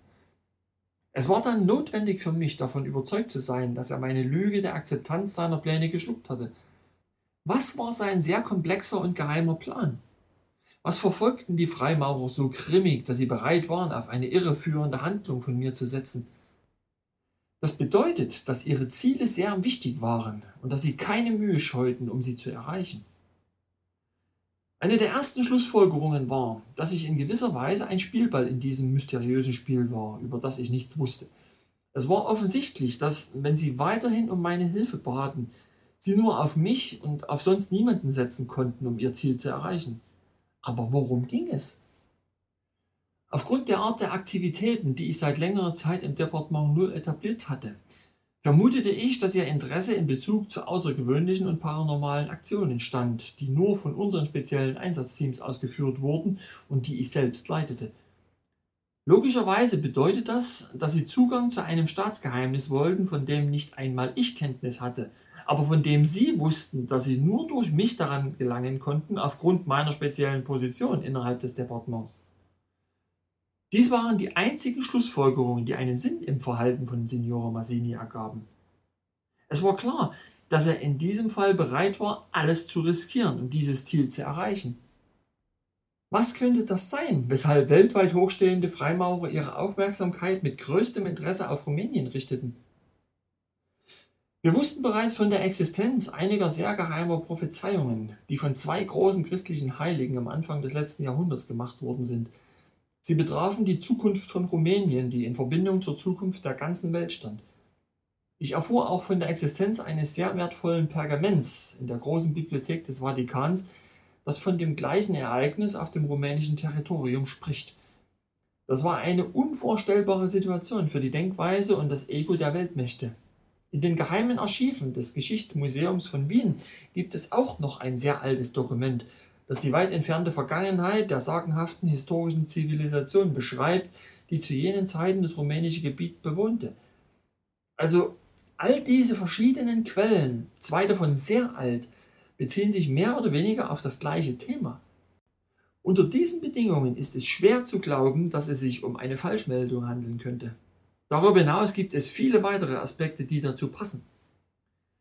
Es war dann notwendig für mich, davon überzeugt zu sein, dass er meine Lüge der Akzeptanz seiner Pläne geschluckt hatte. Was war sein sehr komplexer und geheimer Plan? Was verfolgten die Freimaurer so grimmig, dass sie bereit waren, auf eine irreführende Handlung von mir zu setzen? Das bedeutet, dass ihre Ziele sehr wichtig waren und dass sie keine Mühe scheuten, um sie zu erreichen. Eine der ersten Schlussfolgerungen war, dass ich in gewisser Weise ein Spielball in diesem mysteriösen Spiel war, über das ich nichts wusste. Es war offensichtlich, dass, wenn sie weiterhin um meine Hilfe baten, sie nur auf mich und auf sonst niemanden setzen konnten, um ihr Ziel zu erreichen. Aber worum ging es? Aufgrund der Art der Aktivitäten, die ich seit längerer Zeit im Departement 0 etabliert hatte, vermutete ich, dass ihr Interesse in Bezug zu außergewöhnlichen und paranormalen Aktionen stand, die nur von unseren speziellen Einsatzteams ausgeführt wurden und die ich selbst leitete. Logischerweise bedeutet das, dass sie Zugang zu einem Staatsgeheimnis wollten, von dem nicht einmal ich Kenntnis hatte, aber von dem sie wussten, dass sie nur durch mich daran gelangen konnten, aufgrund meiner speziellen Position innerhalb des Departements. Dies waren die einzigen Schlussfolgerungen, die einen Sinn im Verhalten von Signore Mazzini ergaben. Es war klar, dass er in diesem Fall bereit war, alles zu riskieren, um dieses Ziel zu erreichen. Was könnte das sein, weshalb weltweit hochstehende Freimaurer ihre Aufmerksamkeit mit größtem Interesse auf Rumänien richteten? Wir wussten bereits von der Existenz einiger sehr geheimer Prophezeiungen, die von 2 großen christlichen Heiligen am Anfang des letzten Jahrhunderts gemacht worden sind. Sie betrafen die Zukunft von Rumänien, die in Verbindung zur Zukunft der ganzen Welt stand. Ich erfuhr auch von der Existenz eines sehr wertvollen Pergaments in der großen Bibliothek des Vatikans, das von dem gleichen Ereignis auf dem rumänischen Territorium spricht. Das war eine unvorstellbare Situation für die Denkweise und das Ego der Weltmächte. In den geheimen Archiven des Geschichtsmuseums von Wien gibt es auch noch ein sehr altes Dokument, das die weit entfernte Vergangenheit der sagenhaften historischen Zivilisation beschreibt, die zu jenen Zeiten das rumänische Gebiet bewohnte. Also all diese verschiedenen Quellen, 2 davon sehr alt, beziehen sich mehr oder weniger auf das gleiche Thema. Unter diesen Bedingungen ist es schwer zu glauben, dass es sich um eine Falschmeldung handeln könnte. Darüber hinaus gibt es viele weitere Aspekte, die dazu passen.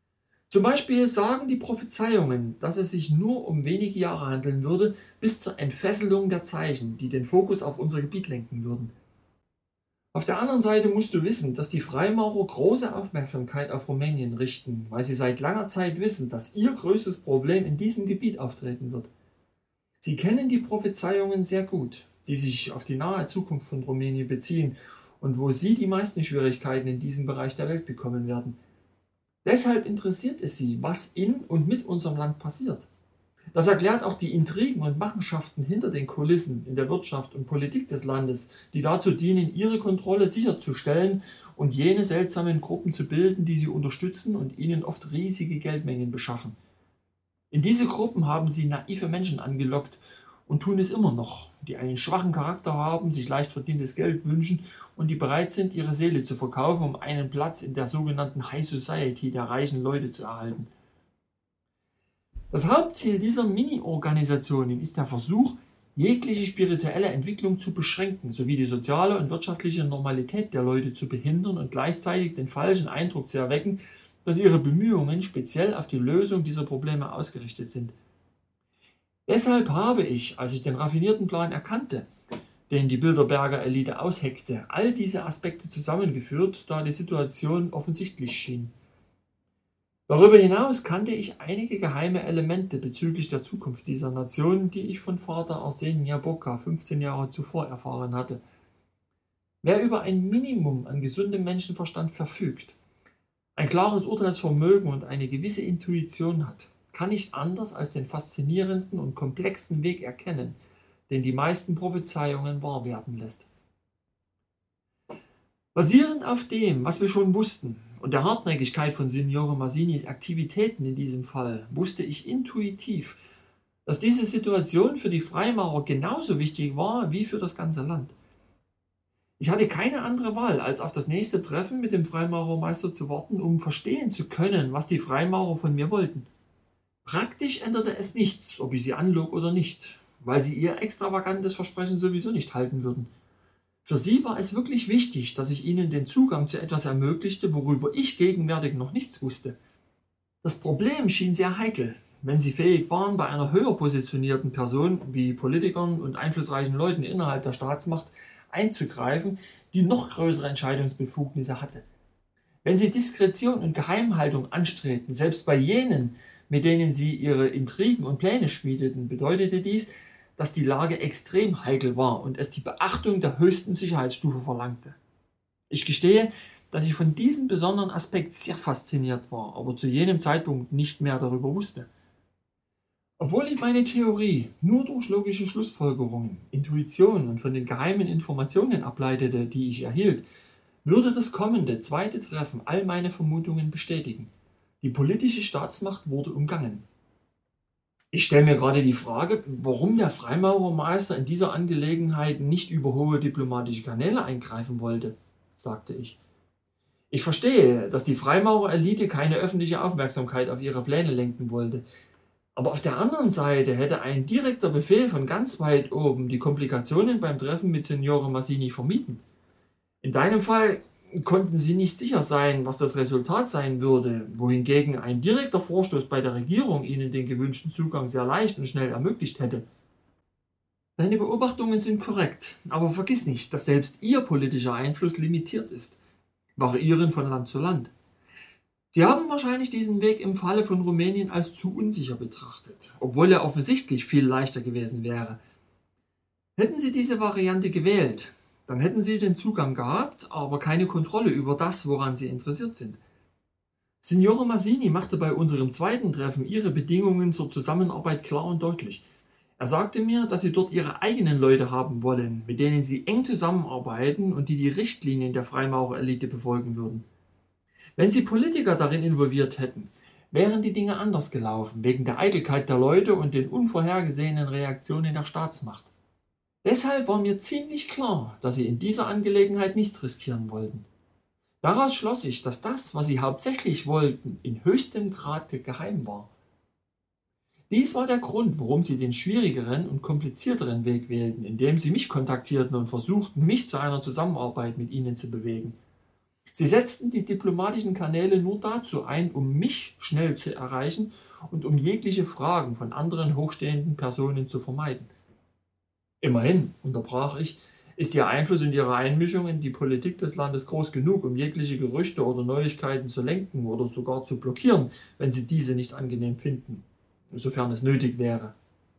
Zum Beispiel sagen die Prophezeiungen, dass es sich nur um wenige Jahre handeln würde, bis zur Entfesselung der Zeichen, die den Fokus auf unser Gebiet lenken würden. Auf der anderen Seite musst du wissen, dass die Freimaurer große Aufmerksamkeit auf Rumänien richten, weil sie seit langer Zeit wissen, dass ihr größtes Problem in diesem Gebiet auftreten wird. Sie kennen die Prophezeiungen sehr gut, die sich auf die nahe Zukunft von Rumänien beziehen und wo sie die meisten Schwierigkeiten in diesem Bereich der Welt bekommen werden. Deshalb interessiert es sie, was in und mit unserem Land passiert. Das erklärt auch die Intrigen und Machenschaften hinter den Kulissen in der Wirtschaft und Politik des Landes, die dazu dienen, ihre Kontrolle sicherzustellen und jene seltsamen Gruppen zu bilden, die sie unterstützen und ihnen oft riesige Geldmengen beschaffen. In diese Gruppen haben sie naive Menschen angelockt und tun es immer noch, die einen schwachen Charakter haben, sich leicht verdientes Geld wünschen und die bereit sind, ihre Seele zu verkaufen, um einen Platz in der sogenannten High Society der reichen Leute zu erhalten. Das Hauptziel dieser Mini-Organisationen ist der Versuch, jegliche spirituelle Entwicklung zu beschränken, sowie die soziale und wirtschaftliche Normalität der Leute zu behindern und gleichzeitig den falschen Eindruck zu erwecken, dass ihre Bemühungen speziell auf die Lösung dieser Probleme ausgerichtet sind. Deshalb habe ich, als ich den raffinierten Plan erkannte, den die Bilderberger Elite ausheckte, all diese Aspekte zusammengeführt, da die Situation offensichtlich schien. Darüber hinaus kannte ich einige geheime Elemente bezüglich der Zukunft dieser Nation, die ich von Vater Arsen Jaboka 15 Jahre zuvor erfahren hatte. Wer über ein Minimum an gesundem Menschenverstand verfügt, ein klares Urteilsvermögen und eine gewisse Intuition hat, kann nicht anders als den faszinierenden und komplexen Weg erkennen, den die meisten Prophezeiungen wahr werden lässt. Basierend auf dem, was wir schon wussten, und der Hartnäckigkeit von Signore Massinis Aktivitäten in diesem Fall, wusste ich intuitiv, dass diese Situation für die Freimaurer genauso wichtig war wie für das ganze Land. Ich hatte keine andere Wahl, als auf das nächste Treffen mit dem Freimaurermeister zu warten, um verstehen zu können, was die Freimaurer von mir wollten. Praktisch änderte es nichts, ob ich sie anlog oder nicht, weil sie ihr extravagantes Versprechen sowieso nicht halten würden. Für sie war es wirklich wichtig, dass ich ihnen den Zugang zu etwas ermöglichte, worüber ich gegenwärtig noch nichts wusste. Das Problem schien sehr heikel, wenn sie fähig waren, bei einer höher positionierten Person wie Politikern und einflussreichen Leuten innerhalb der Staatsmacht einzugreifen, die noch größere Entscheidungsbefugnisse hatte. Wenn sie Diskretion und Geheimhaltung anstrebten, selbst bei jenen, mit denen sie ihre Intrigen und Pläne schmiedeten, bedeutete dies, dass die Lage extrem heikel war und es die Beachtung der höchsten Sicherheitsstufe verlangte. Ich gestehe, dass ich von diesem besonderen Aspekt sehr fasziniert war, aber zu jenem Zeitpunkt nicht mehr darüber wusste. Obwohl ich meine Theorie nur durch logische Schlussfolgerungen, Intuition und von den geheimen Informationen ableitete, die ich erhielt, würde das kommende zweite Treffen all meine Vermutungen bestätigen. Die politische Staatsmacht wurde umgangen. Ich stelle mir gerade die Frage, warum der Freimaurermeister in dieser Angelegenheit nicht über hohe diplomatische Kanäle eingreifen wollte, sagte ich. Ich verstehe, dass die Freimaurerelite keine öffentliche Aufmerksamkeit auf ihre Pläne lenken wollte. Aber auf der anderen Seite hätte ein direkter Befehl von ganz weit oben die Komplikationen beim Treffen mit Signore Massini vermieden. In deinem Fall konnten sie nicht sicher sein, was das Resultat sein würde, wohingegen ein direkter Vorstoß bei der Regierung ihnen den gewünschten Zugang sehr leicht und schnell ermöglicht hätte. Deine Beobachtungen sind korrekt, aber vergiss nicht, dass selbst ihr politischer Einfluss limitiert ist, variierend von Land zu Land. Sie haben wahrscheinlich diesen Weg im Falle von Rumänien als zu unsicher betrachtet, obwohl er offensichtlich viel leichter gewesen wäre. Hätten Sie diese Variante gewählt, dann hätten Sie den Zugang gehabt, aber keine Kontrolle über das, woran Sie interessiert sind. Signore Massini machte bei unserem zweiten Treffen Ihre Bedingungen zur Zusammenarbeit klar und deutlich. Er sagte mir, dass Sie dort Ihre eigenen Leute haben wollen, mit denen Sie eng zusammenarbeiten und die die Richtlinien der Freimaurerelite befolgen würden. Wenn Sie Politiker darin involviert hätten, wären die Dinge anders gelaufen, wegen der Eitelkeit der Leute und den unvorhergesehenen Reaktionen der Staatsmacht. Deshalb war mir ziemlich klar, dass Sie in dieser Angelegenheit nichts riskieren wollten. Daraus schloss ich, dass das, was Sie hauptsächlich wollten, in höchstem Grade geheim war. Dies war der Grund, warum Sie den schwierigeren und komplizierteren Weg wählten, indem Sie mich kontaktierten und versuchten, mich zu einer Zusammenarbeit mit Ihnen zu bewegen. Sie setzten die diplomatischen Kanäle nur dazu ein, um mich schnell zu erreichen und um jegliche Fragen von anderen hochstehenden Personen zu vermeiden. Immerhin, unterbrach ich, ist Ihr Einfluss und Ihre Einmischung in die Politik des Landes groß genug, um jegliche Gerüchte oder Neuigkeiten zu lenken oder sogar zu blockieren, wenn Sie diese nicht angenehm finden, sofern es nötig wäre.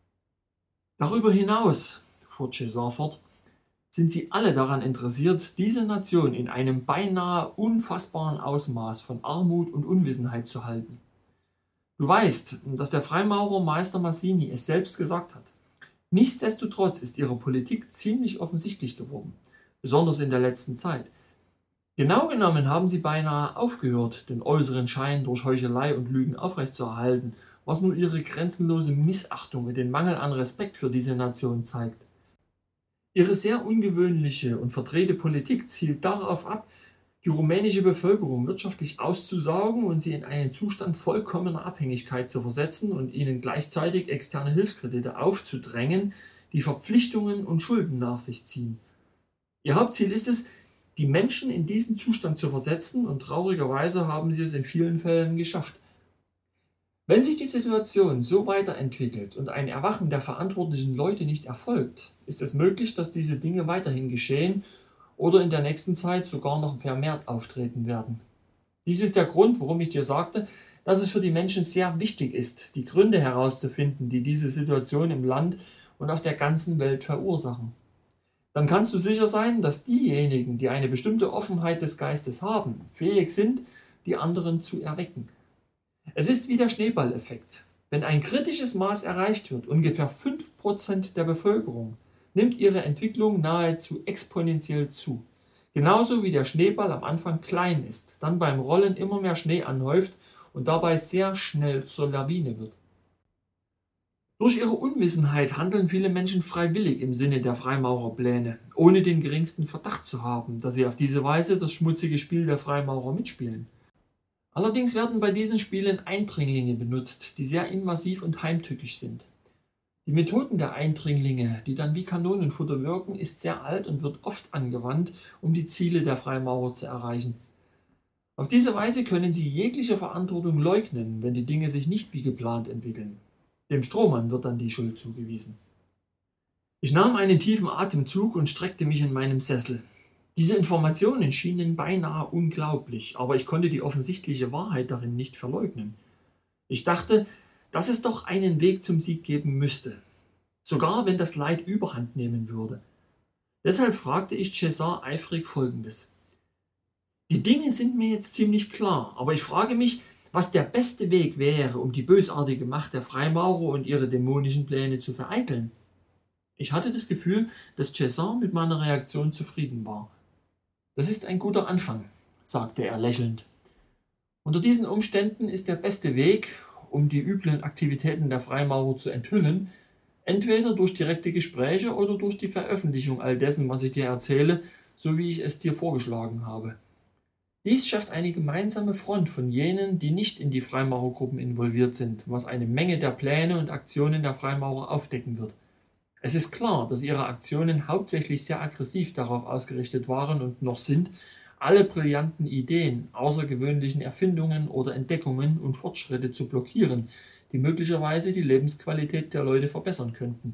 Darüber hinaus, fuhr Cäsar fort, sind Sie alle daran interessiert, diese Nation in einem beinahe unfassbaren Ausmaß von Armut und Unwissenheit zu halten. Du weißt, dass der Freimaurer Meister Mazzini es selbst gesagt hat. Nichtsdestotrotz ist ihre Politik ziemlich offensichtlich geworden, besonders in der letzten Zeit. Genau genommen haben sie beinahe aufgehört, den äußeren Schein durch Heuchelei und Lügen aufrechtzuerhalten, was nur ihre grenzenlose Missachtung und den Mangel an Respekt für diese Nation zeigt. Ihre sehr ungewöhnliche und verdrehte Politik zielt darauf ab, die rumänische Bevölkerung wirtschaftlich auszusaugen und sie in einen Zustand vollkommener Abhängigkeit zu versetzen und ihnen gleichzeitig externe Hilfskredite aufzudrängen, die Verpflichtungen und Schulden nach sich ziehen. Ihr Hauptziel ist es, die Menschen in diesen Zustand zu versetzen, und traurigerweise haben sie es in vielen Fällen geschafft. Wenn sich die Situation so weiterentwickelt und ein Erwachen der verantwortlichen Leute nicht erfolgt, ist es möglich, dass diese Dinge weiterhin geschehen oder in der nächsten Zeit sogar noch vermehrt auftreten werden. Dies ist der Grund, warum ich dir sagte, dass es für die Menschen sehr wichtig ist, die Gründe herauszufinden, die diese Situation im Land und auf der ganzen Welt verursachen. Dann kannst du sicher sein, dass diejenigen, die eine bestimmte Offenheit des Geistes haben, fähig sind, die anderen zu erwecken. Es ist wie der Schneeballeffekt. Wenn ein kritisches Maß erreicht wird, ungefähr 5% der Bevölkerung, nimmt ihre Entwicklung nahezu exponentiell zu. Genauso wie der Schneeball am Anfang klein ist, dann beim Rollen immer mehr Schnee anhäuft und dabei sehr schnell zur Lawine wird. Durch ihre Unwissenheit handeln viele Menschen freiwillig im Sinne der Freimaurerpläne, ohne den geringsten Verdacht zu haben, dass sie auf diese Weise das schmutzige Spiel der Freimaurer mitspielen. Allerdings werden bei diesen Spielen Eindringlinge benutzt, die sehr invasiv und heimtückisch sind. Die Methoden der Eindringlinge, die dann wie Kanonenfutter wirken, ist sehr alt und wird oft angewandt, um die Ziele der Freimaurer zu erreichen. Auf diese Weise können sie jegliche Verantwortung leugnen, wenn die Dinge sich nicht wie geplant entwickeln. Dem Strohmann wird dann die Schuld zugewiesen. Ich nahm einen tiefen Atemzug und streckte mich in meinem Sessel. Diese Informationen schienen beinahe unglaublich, aber ich konnte die offensichtliche Wahrheit darin nicht verleugnen. Ich dachte, dass es doch einen Weg zum Sieg geben müsste, sogar wenn das Leid Überhand nehmen würde. Deshalb fragte ich Cäsar eifrig Folgendes. Die Dinge sind mir jetzt ziemlich klar, aber ich frage mich, was der beste Weg wäre, um die bösartige Macht der Freimaurer und ihre dämonischen Pläne zu vereiteln. Ich hatte das Gefühl, dass Cäsar mit meiner Reaktion zufrieden war. Das ist ein guter Anfang, sagte er lächelnd. Unter diesen Umständen ist der beste Weg, um die üblen Aktivitäten der Freimaurer zu enthüllen, entweder durch direkte Gespräche oder durch die Veröffentlichung all dessen, was ich dir erzähle, so wie ich es dir vorgeschlagen habe. Dies schafft eine gemeinsame Front von jenen, die nicht in die Freimaurergruppen involviert sind, was eine Menge der Pläne und Aktionen der Freimaurer aufdecken wird. Es ist klar, dass ihre Aktionen hauptsächlich sehr aggressiv darauf ausgerichtet waren und noch sind, alle brillanten Ideen, außergewöhnlichen Erfindungen oder Entdeckungen und Fortschritte zu blockieren, die möglicherweise die Lebensqualität der Leute verbessern könnten.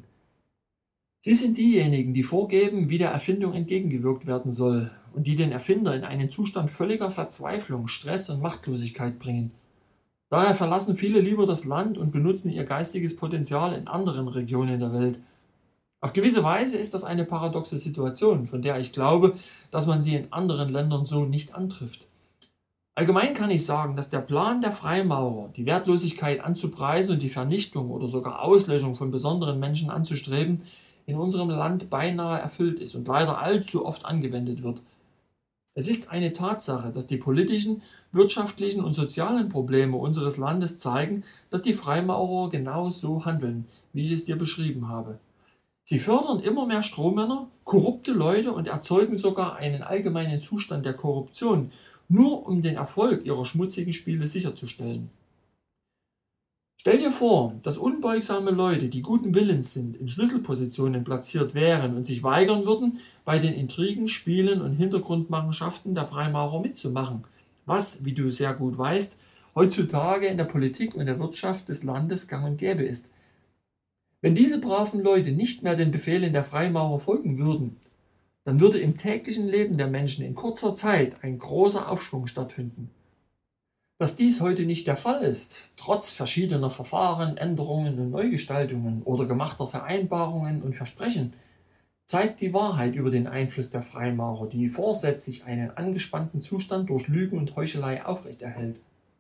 Sie sind diejenigen, die vorgeben, wie der Erfindung entgegengewirkt werden soll und die den Erfinder in einen Zustand völliger Verzweiflung, Stress und Machtlosigkeit bringen. Daher verlassen viele lieber das Land und benutzen ihr geistiges Potenzial in anderen Regionen der Welt. Auf gewisse Weise ist das eine paradoxe Situation, von der ich glaube, dass man sie in anderen Ländern so nicht antrifft. Allgemein kann ich sagen, dass der Plan der Freimaurer, die Wertlosigkeit anzupreisen und die Vernichtung oder sogar Auslöschung von besonderen Menschen anzustreben, in unserem Land beinahe erfüllt ist und leider allzu oft angewendet wird. Es ist eine Tatsache, dass die politischen, wirtschaftlichen und sozialen Probleme unseres Landes zeigen, dass die Freimaurer genau so handeln, wie ich es dir beschrieben habe. Sie fördern immer mehr Strohmänner, korrupte Leute und erzeugen sogar einen allgemeinen Zustand der Korruption, nur um den Erfolg ihrer schmutzigen Spiele sicherzustellen. Stell dir vor, dass unbeugsame Leute, die guten Willens sind, in Schlüsselpositionen platziert wären und sich weigern würden, bei den Intrigen, Spielen und Hintergrundmachenschaften der Freimaurer mitzumachen, was, wie du sehr gut weißt, heutzutage in der Politik und der Wirtschaft des Landes gang und gäbe ist. Wenn diese braven Leute nicht mehr den Befehlen der Freimaurer folgen würden, dann würde im täglichen Leben der Menschen in kurzer Zeit ein großer Aufschwung stattfinden. Dass dies heute nicht der Fall ist, trotz verschiedener Verfahren, Änderungen und Neugestaltungen oder gemachter Vereinbarungen und Versprechen, zeigt die Wahrheit über den Einfluss der Freimaurer, die vorsätzlich einen angespannten Zustand durch Lügen und Heuchelei aufrechterhält.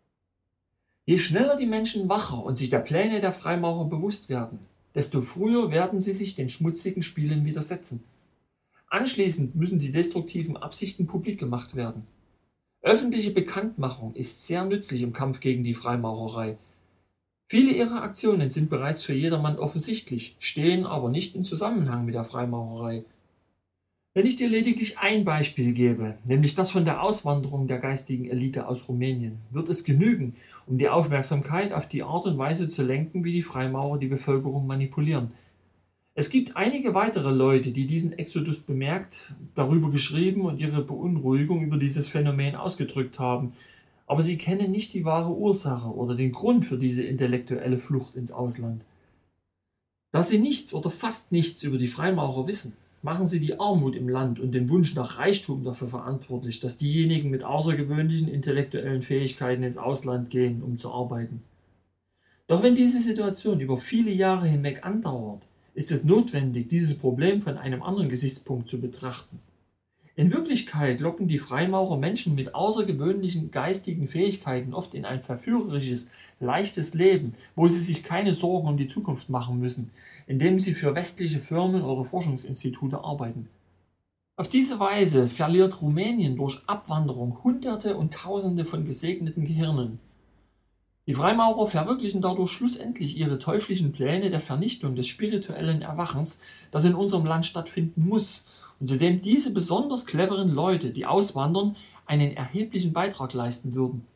Je schneller die Menschen wacher und sich der Pläne der Freimaurer bewusst werden, desto früher werden sie sich den schmutzigen Spielen widersetzen. Anschließend müssen die destruktiven Absichten publik gemacht werden. Öffentliche Bekanntmachung ist sehr nützlich im Kampf gegen die Freimaurerei. Viele ihrer Aktionen sind bereits für jedermann offensichtlich, stehen aber nicht in Zusammenhang mit der Freimaurerei. Wenn ich dir lediglich ein Beispiel gebe, nämlich das von der Auswanderung der geistigen Elite aus Rumänien, wird es genügen, um die Aufmerksamkeit auf die Art und Weise zu lenken, wie die Freimaurer die Bevölkerung manipulieren. Es gibt einige weitere Leute, die diesen Exodus bemerkt, darüber geschrieben und ihre Beunruhigung über dieses Phänomen ausgedrückt haben, aber sie kennen nicht die wahre Ursache oder den Grund für diese intellektuelle Flucht ins Ausland. Da sie nichts oder fast nichts über die Freimaurer wissen, machen sie die Armut im Land und den Wunsch nach Reichtum dafür verantwortlich, dass diejenigen mit außergewöhnlichen intellektuellen Fähigkeiten ins Ausland gehen, um zu arbeiten. Doch wenn diese Situation über viele Jahre hinweg andauert, ist es notwendig, dieses Problem von einem anderen Gesichtspunkt zu betrachten. In Wirklichkeit locken die Freimaurer Menschen mit außergewöhnlichen geistigen Fähigkeiten oft in ein verführerisches, leichtes Leben, wo sie sich keine Sorgen um die Zukunft machen müssen, indem sie für westliche Firmen oder Forschungsinstitute arbeiten. Auf diese Weise verliert Rumänien durch Abwanderung Hunderte und Tausende von gesegneten Gehirnen. Die Freimaurer verwirklichen dadurch schlussendlich ihre teuflischen Pläne der Vernichtung des spirituellen Erwachens, das in unserem Land stattfinden muss und zu dem diese besonders cleveren Leute, die auswandern, einen erheblichen Beitrag leisten würden.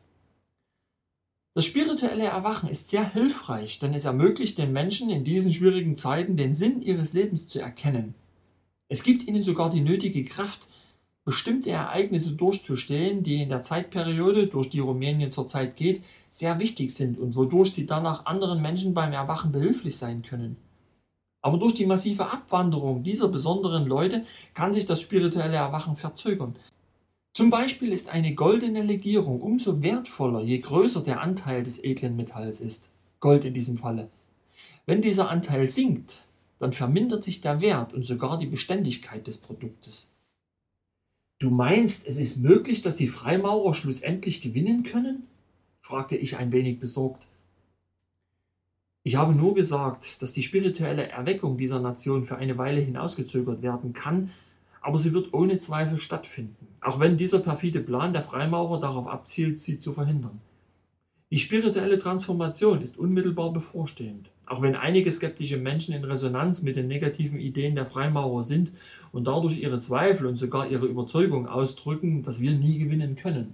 Das spirituelle Erwachen ist sehr hilfreich, denn es ermöglicht den Menschen in diesen schwierigen Zeiten den Sinn ihres Lebens zu erkennen. Es gibt ihnen sogar die nötige Kraft, bestimmte Ereignisse durchzustehen, die in der Zeitperiode, durch die Rumänien zurzeit geht, sehr wichtig sind und wodurch sie danach anderen Menschen beim Erwachen behilflich sein können. Aber durch die massive Abwanderung dieser besonderen Leute kann sich das spirituelle Erwachen verzögern. Zum Beispiel ist eine goldene Legierung umso wertvoller, je größer der Anteil des edlen Metalls ist. Gold in diesem Falle. Wenn dieser Anteil sinkt, dann vermindert sich der Wert und sogar die Beständigkeit des Produktes. Du meinst, es ist möglich, dass die Freimaurer schlussendlich gewinnen können? Fragte ich ein wenig besorgt. Ich habe nur gesagt, dass die spirituelle Erweckung dieser Nation für eine Weile hinausgezögert werden kann, aber sie wird ohne Zweifel stattfinden, auch wenn dieser perfide Plan der Freimaurer darauf abzielt, sie zu verhindern. Die spirituelle Transformation ist unmittelbar bevorstehend, auch wenn einige skeptische Menschen in Resonanz mit den negativen Ideen der Freimaurer sind und dadurch ihre Zweifel und sogar ihre Überzeugung ausdrücken, dass wir nie gewinnen können.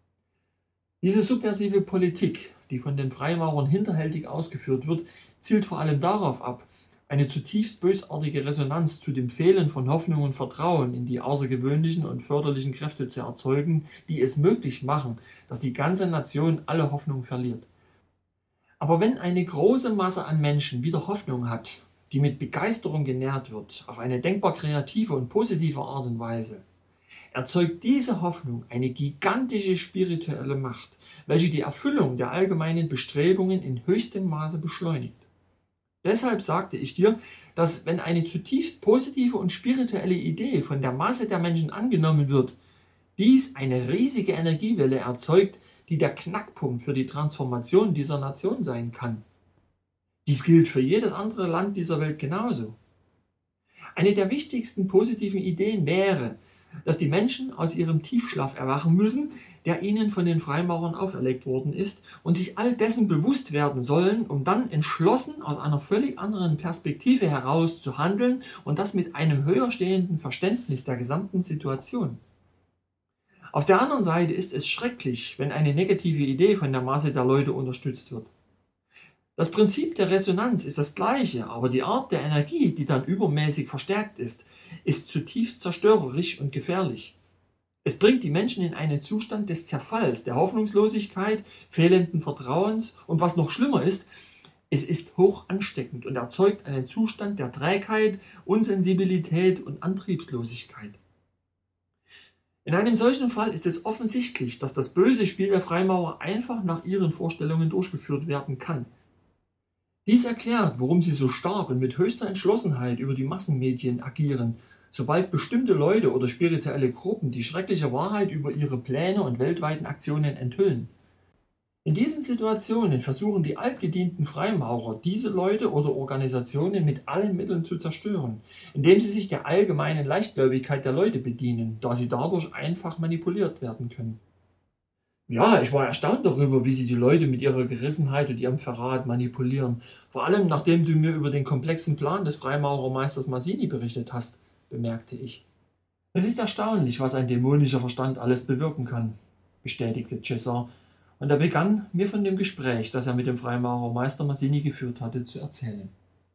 Diese subversive Politik, die von den Freimaurern hinterhältig ausgeführt wird, zielt vor allem darauf ab, eine zutiefst bösartige Resonanz zu dem Fehlen von Hoffnung und Vertrauen in die außergewöhnlichen und förderlichen Kräfte zu erzeugen, die es möglich machen, dass die ganze Nation alle Hoffnung verliert. Aber wenn eine große Masse an Menschen wieder Hoffnung hat, die mit Begeisterung genährt wird, auf eine denkbar kreative und positive Art und Weise, erzeugt diese Hoffnung eine gigantische spirituelle Macht, welche die Erfüllung der allgemeinen Bestrebungen in höchstem Maße beschleunigt. Deshalb sagte ich dir, dass wenn eine zutiefst positive und spirituelle Idee von der Masse der Menschen angenommen wird, dies eine riesige Energiewelle erzeugt, die der Knackpunkt für die Transformation dieser Nation sein kann. Dies gilt für jedes andere Land dieser Welt genauso. Eine der wichtigsten positiven Ideen wäre, dass die Menschen aus ihrem Tiefschlaf erwachen müssen, der ihnen von den Freimaurern auferlegt worden ist, und sich all dessen bewusst werden sollen, um dann entschlossen aus einer völlig anderen Perspektive heraus zu handeln und das mit einem höher stehenden Verständnis der gesamten Situation. Auf der anderen Seite ist es schrecklich, wenn eine negative Idee von der Masse der Leute unterstützt wird. Das Prinzip der Resonanz ist das gleiche, aber die Art der Energie, die dann übermäßig verstärkt ist zutiefst zerstörerisch und gefährlich. Es bringt die Menschen in einen Zustand des Zerfalls, der Hoffnungslosigkeit, fehlenden Vertrauens und was noch schlimmer ist, es ist hoch ansteckend und erzeugt einen Zustand der Trägheit, Unsensibilität und Antriebslosigkeit. In einem solchen Fall ist es offensichtlich, dass das böse Spiel der Freimaurer einfach nach ihren Vorstellungen durchgeführt werden kann. Dies erklärt, warum sie so stark und mit höchster Entschlossenheit über die Massenmedien agieren, sobald bestimmte Leute oder spirituelle Gruppen die schreckliche Wahrheit über ihre Pläne und weltweiten Aktionen enthüllen. In diesen Situationen versuchen die altgedienten Freimaurer, diese Leute oder Organisationen mit allen Mitteln zu zerstören, indem sie sich der allgemeinen Leichtgläubigkeit der Leute bedienen, da sie dadurch einfach manipuliert werden können. Ja, ich war erstaunt darüber, wie sie die Leute mit ihrer Gerissenheit und ihrem Verrat manipulieren, vor allem nachdem du mir über den komplexen Plan des Freimaurermeisters Mazzini berichtet hast, bemerkte ich. Es ist erstaunlich, was ein dämonischer Verstand alles bewirken kann, bestätigte Cesar, und er begann, mir von dem Gespräch, das er mit dem Freimaurermeister Mazzini geführt hatte, zu erzählen.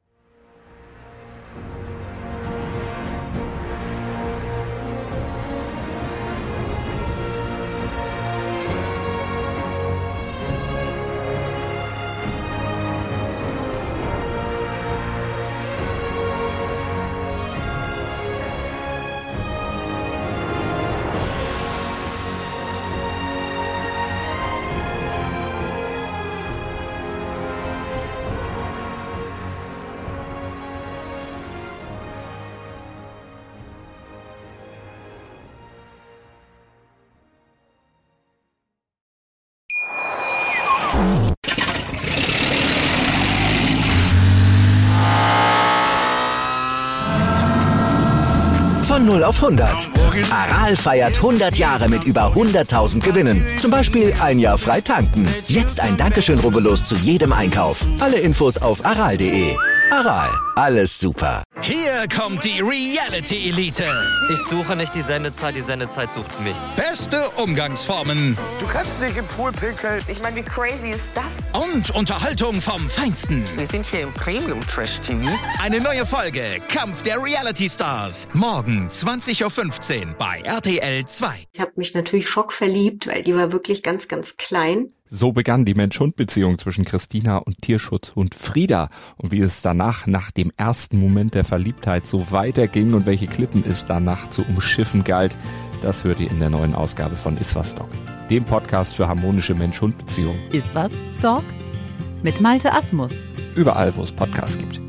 Von 0 auf 100. Aral feiert 100 Jahre mit über 100.000 Gewinnen. Zum Beispiel ein Jahr frei tanken. Jetzt ein Dankeschön, rubbellos zu jedem Einkauf. Alle Infos auf aral.de. Aral, alles super. Hier kommt die Reality Elite. Ich suche nicht die Sendezeit sucht mich. Beste Umgangsformen. Du kannst nicht im Pool pinkeln. Ich meine, wie crazy ist das? Und Unterhaltung vom Feinsten. Wir sind hier im Premium-Trash-TV. Eine neue Folge Kampf der Reality Stars. Morgen 20.15 Uhr bei RTL 2. Ich habe mich natürlich schockverliebt, weil die war wirklich ganz, ganz klein. So begann die Mensch-Hund-Beziehung zwischen Christina und Tierschutzhund Frieda. Und wie es danach, nach dem ersten Moment der Verliebtheit, so weiterging und welche Klippen es danach zu umschiffen galt, das hört ihr in der neuen Ausgabe von Iswas Dog, dem Podcast für harmonische Mensch-Hund-Beziehungen. Iswas Dog? Mit Malte Asmus. Überall, wo es Podcasts gibt.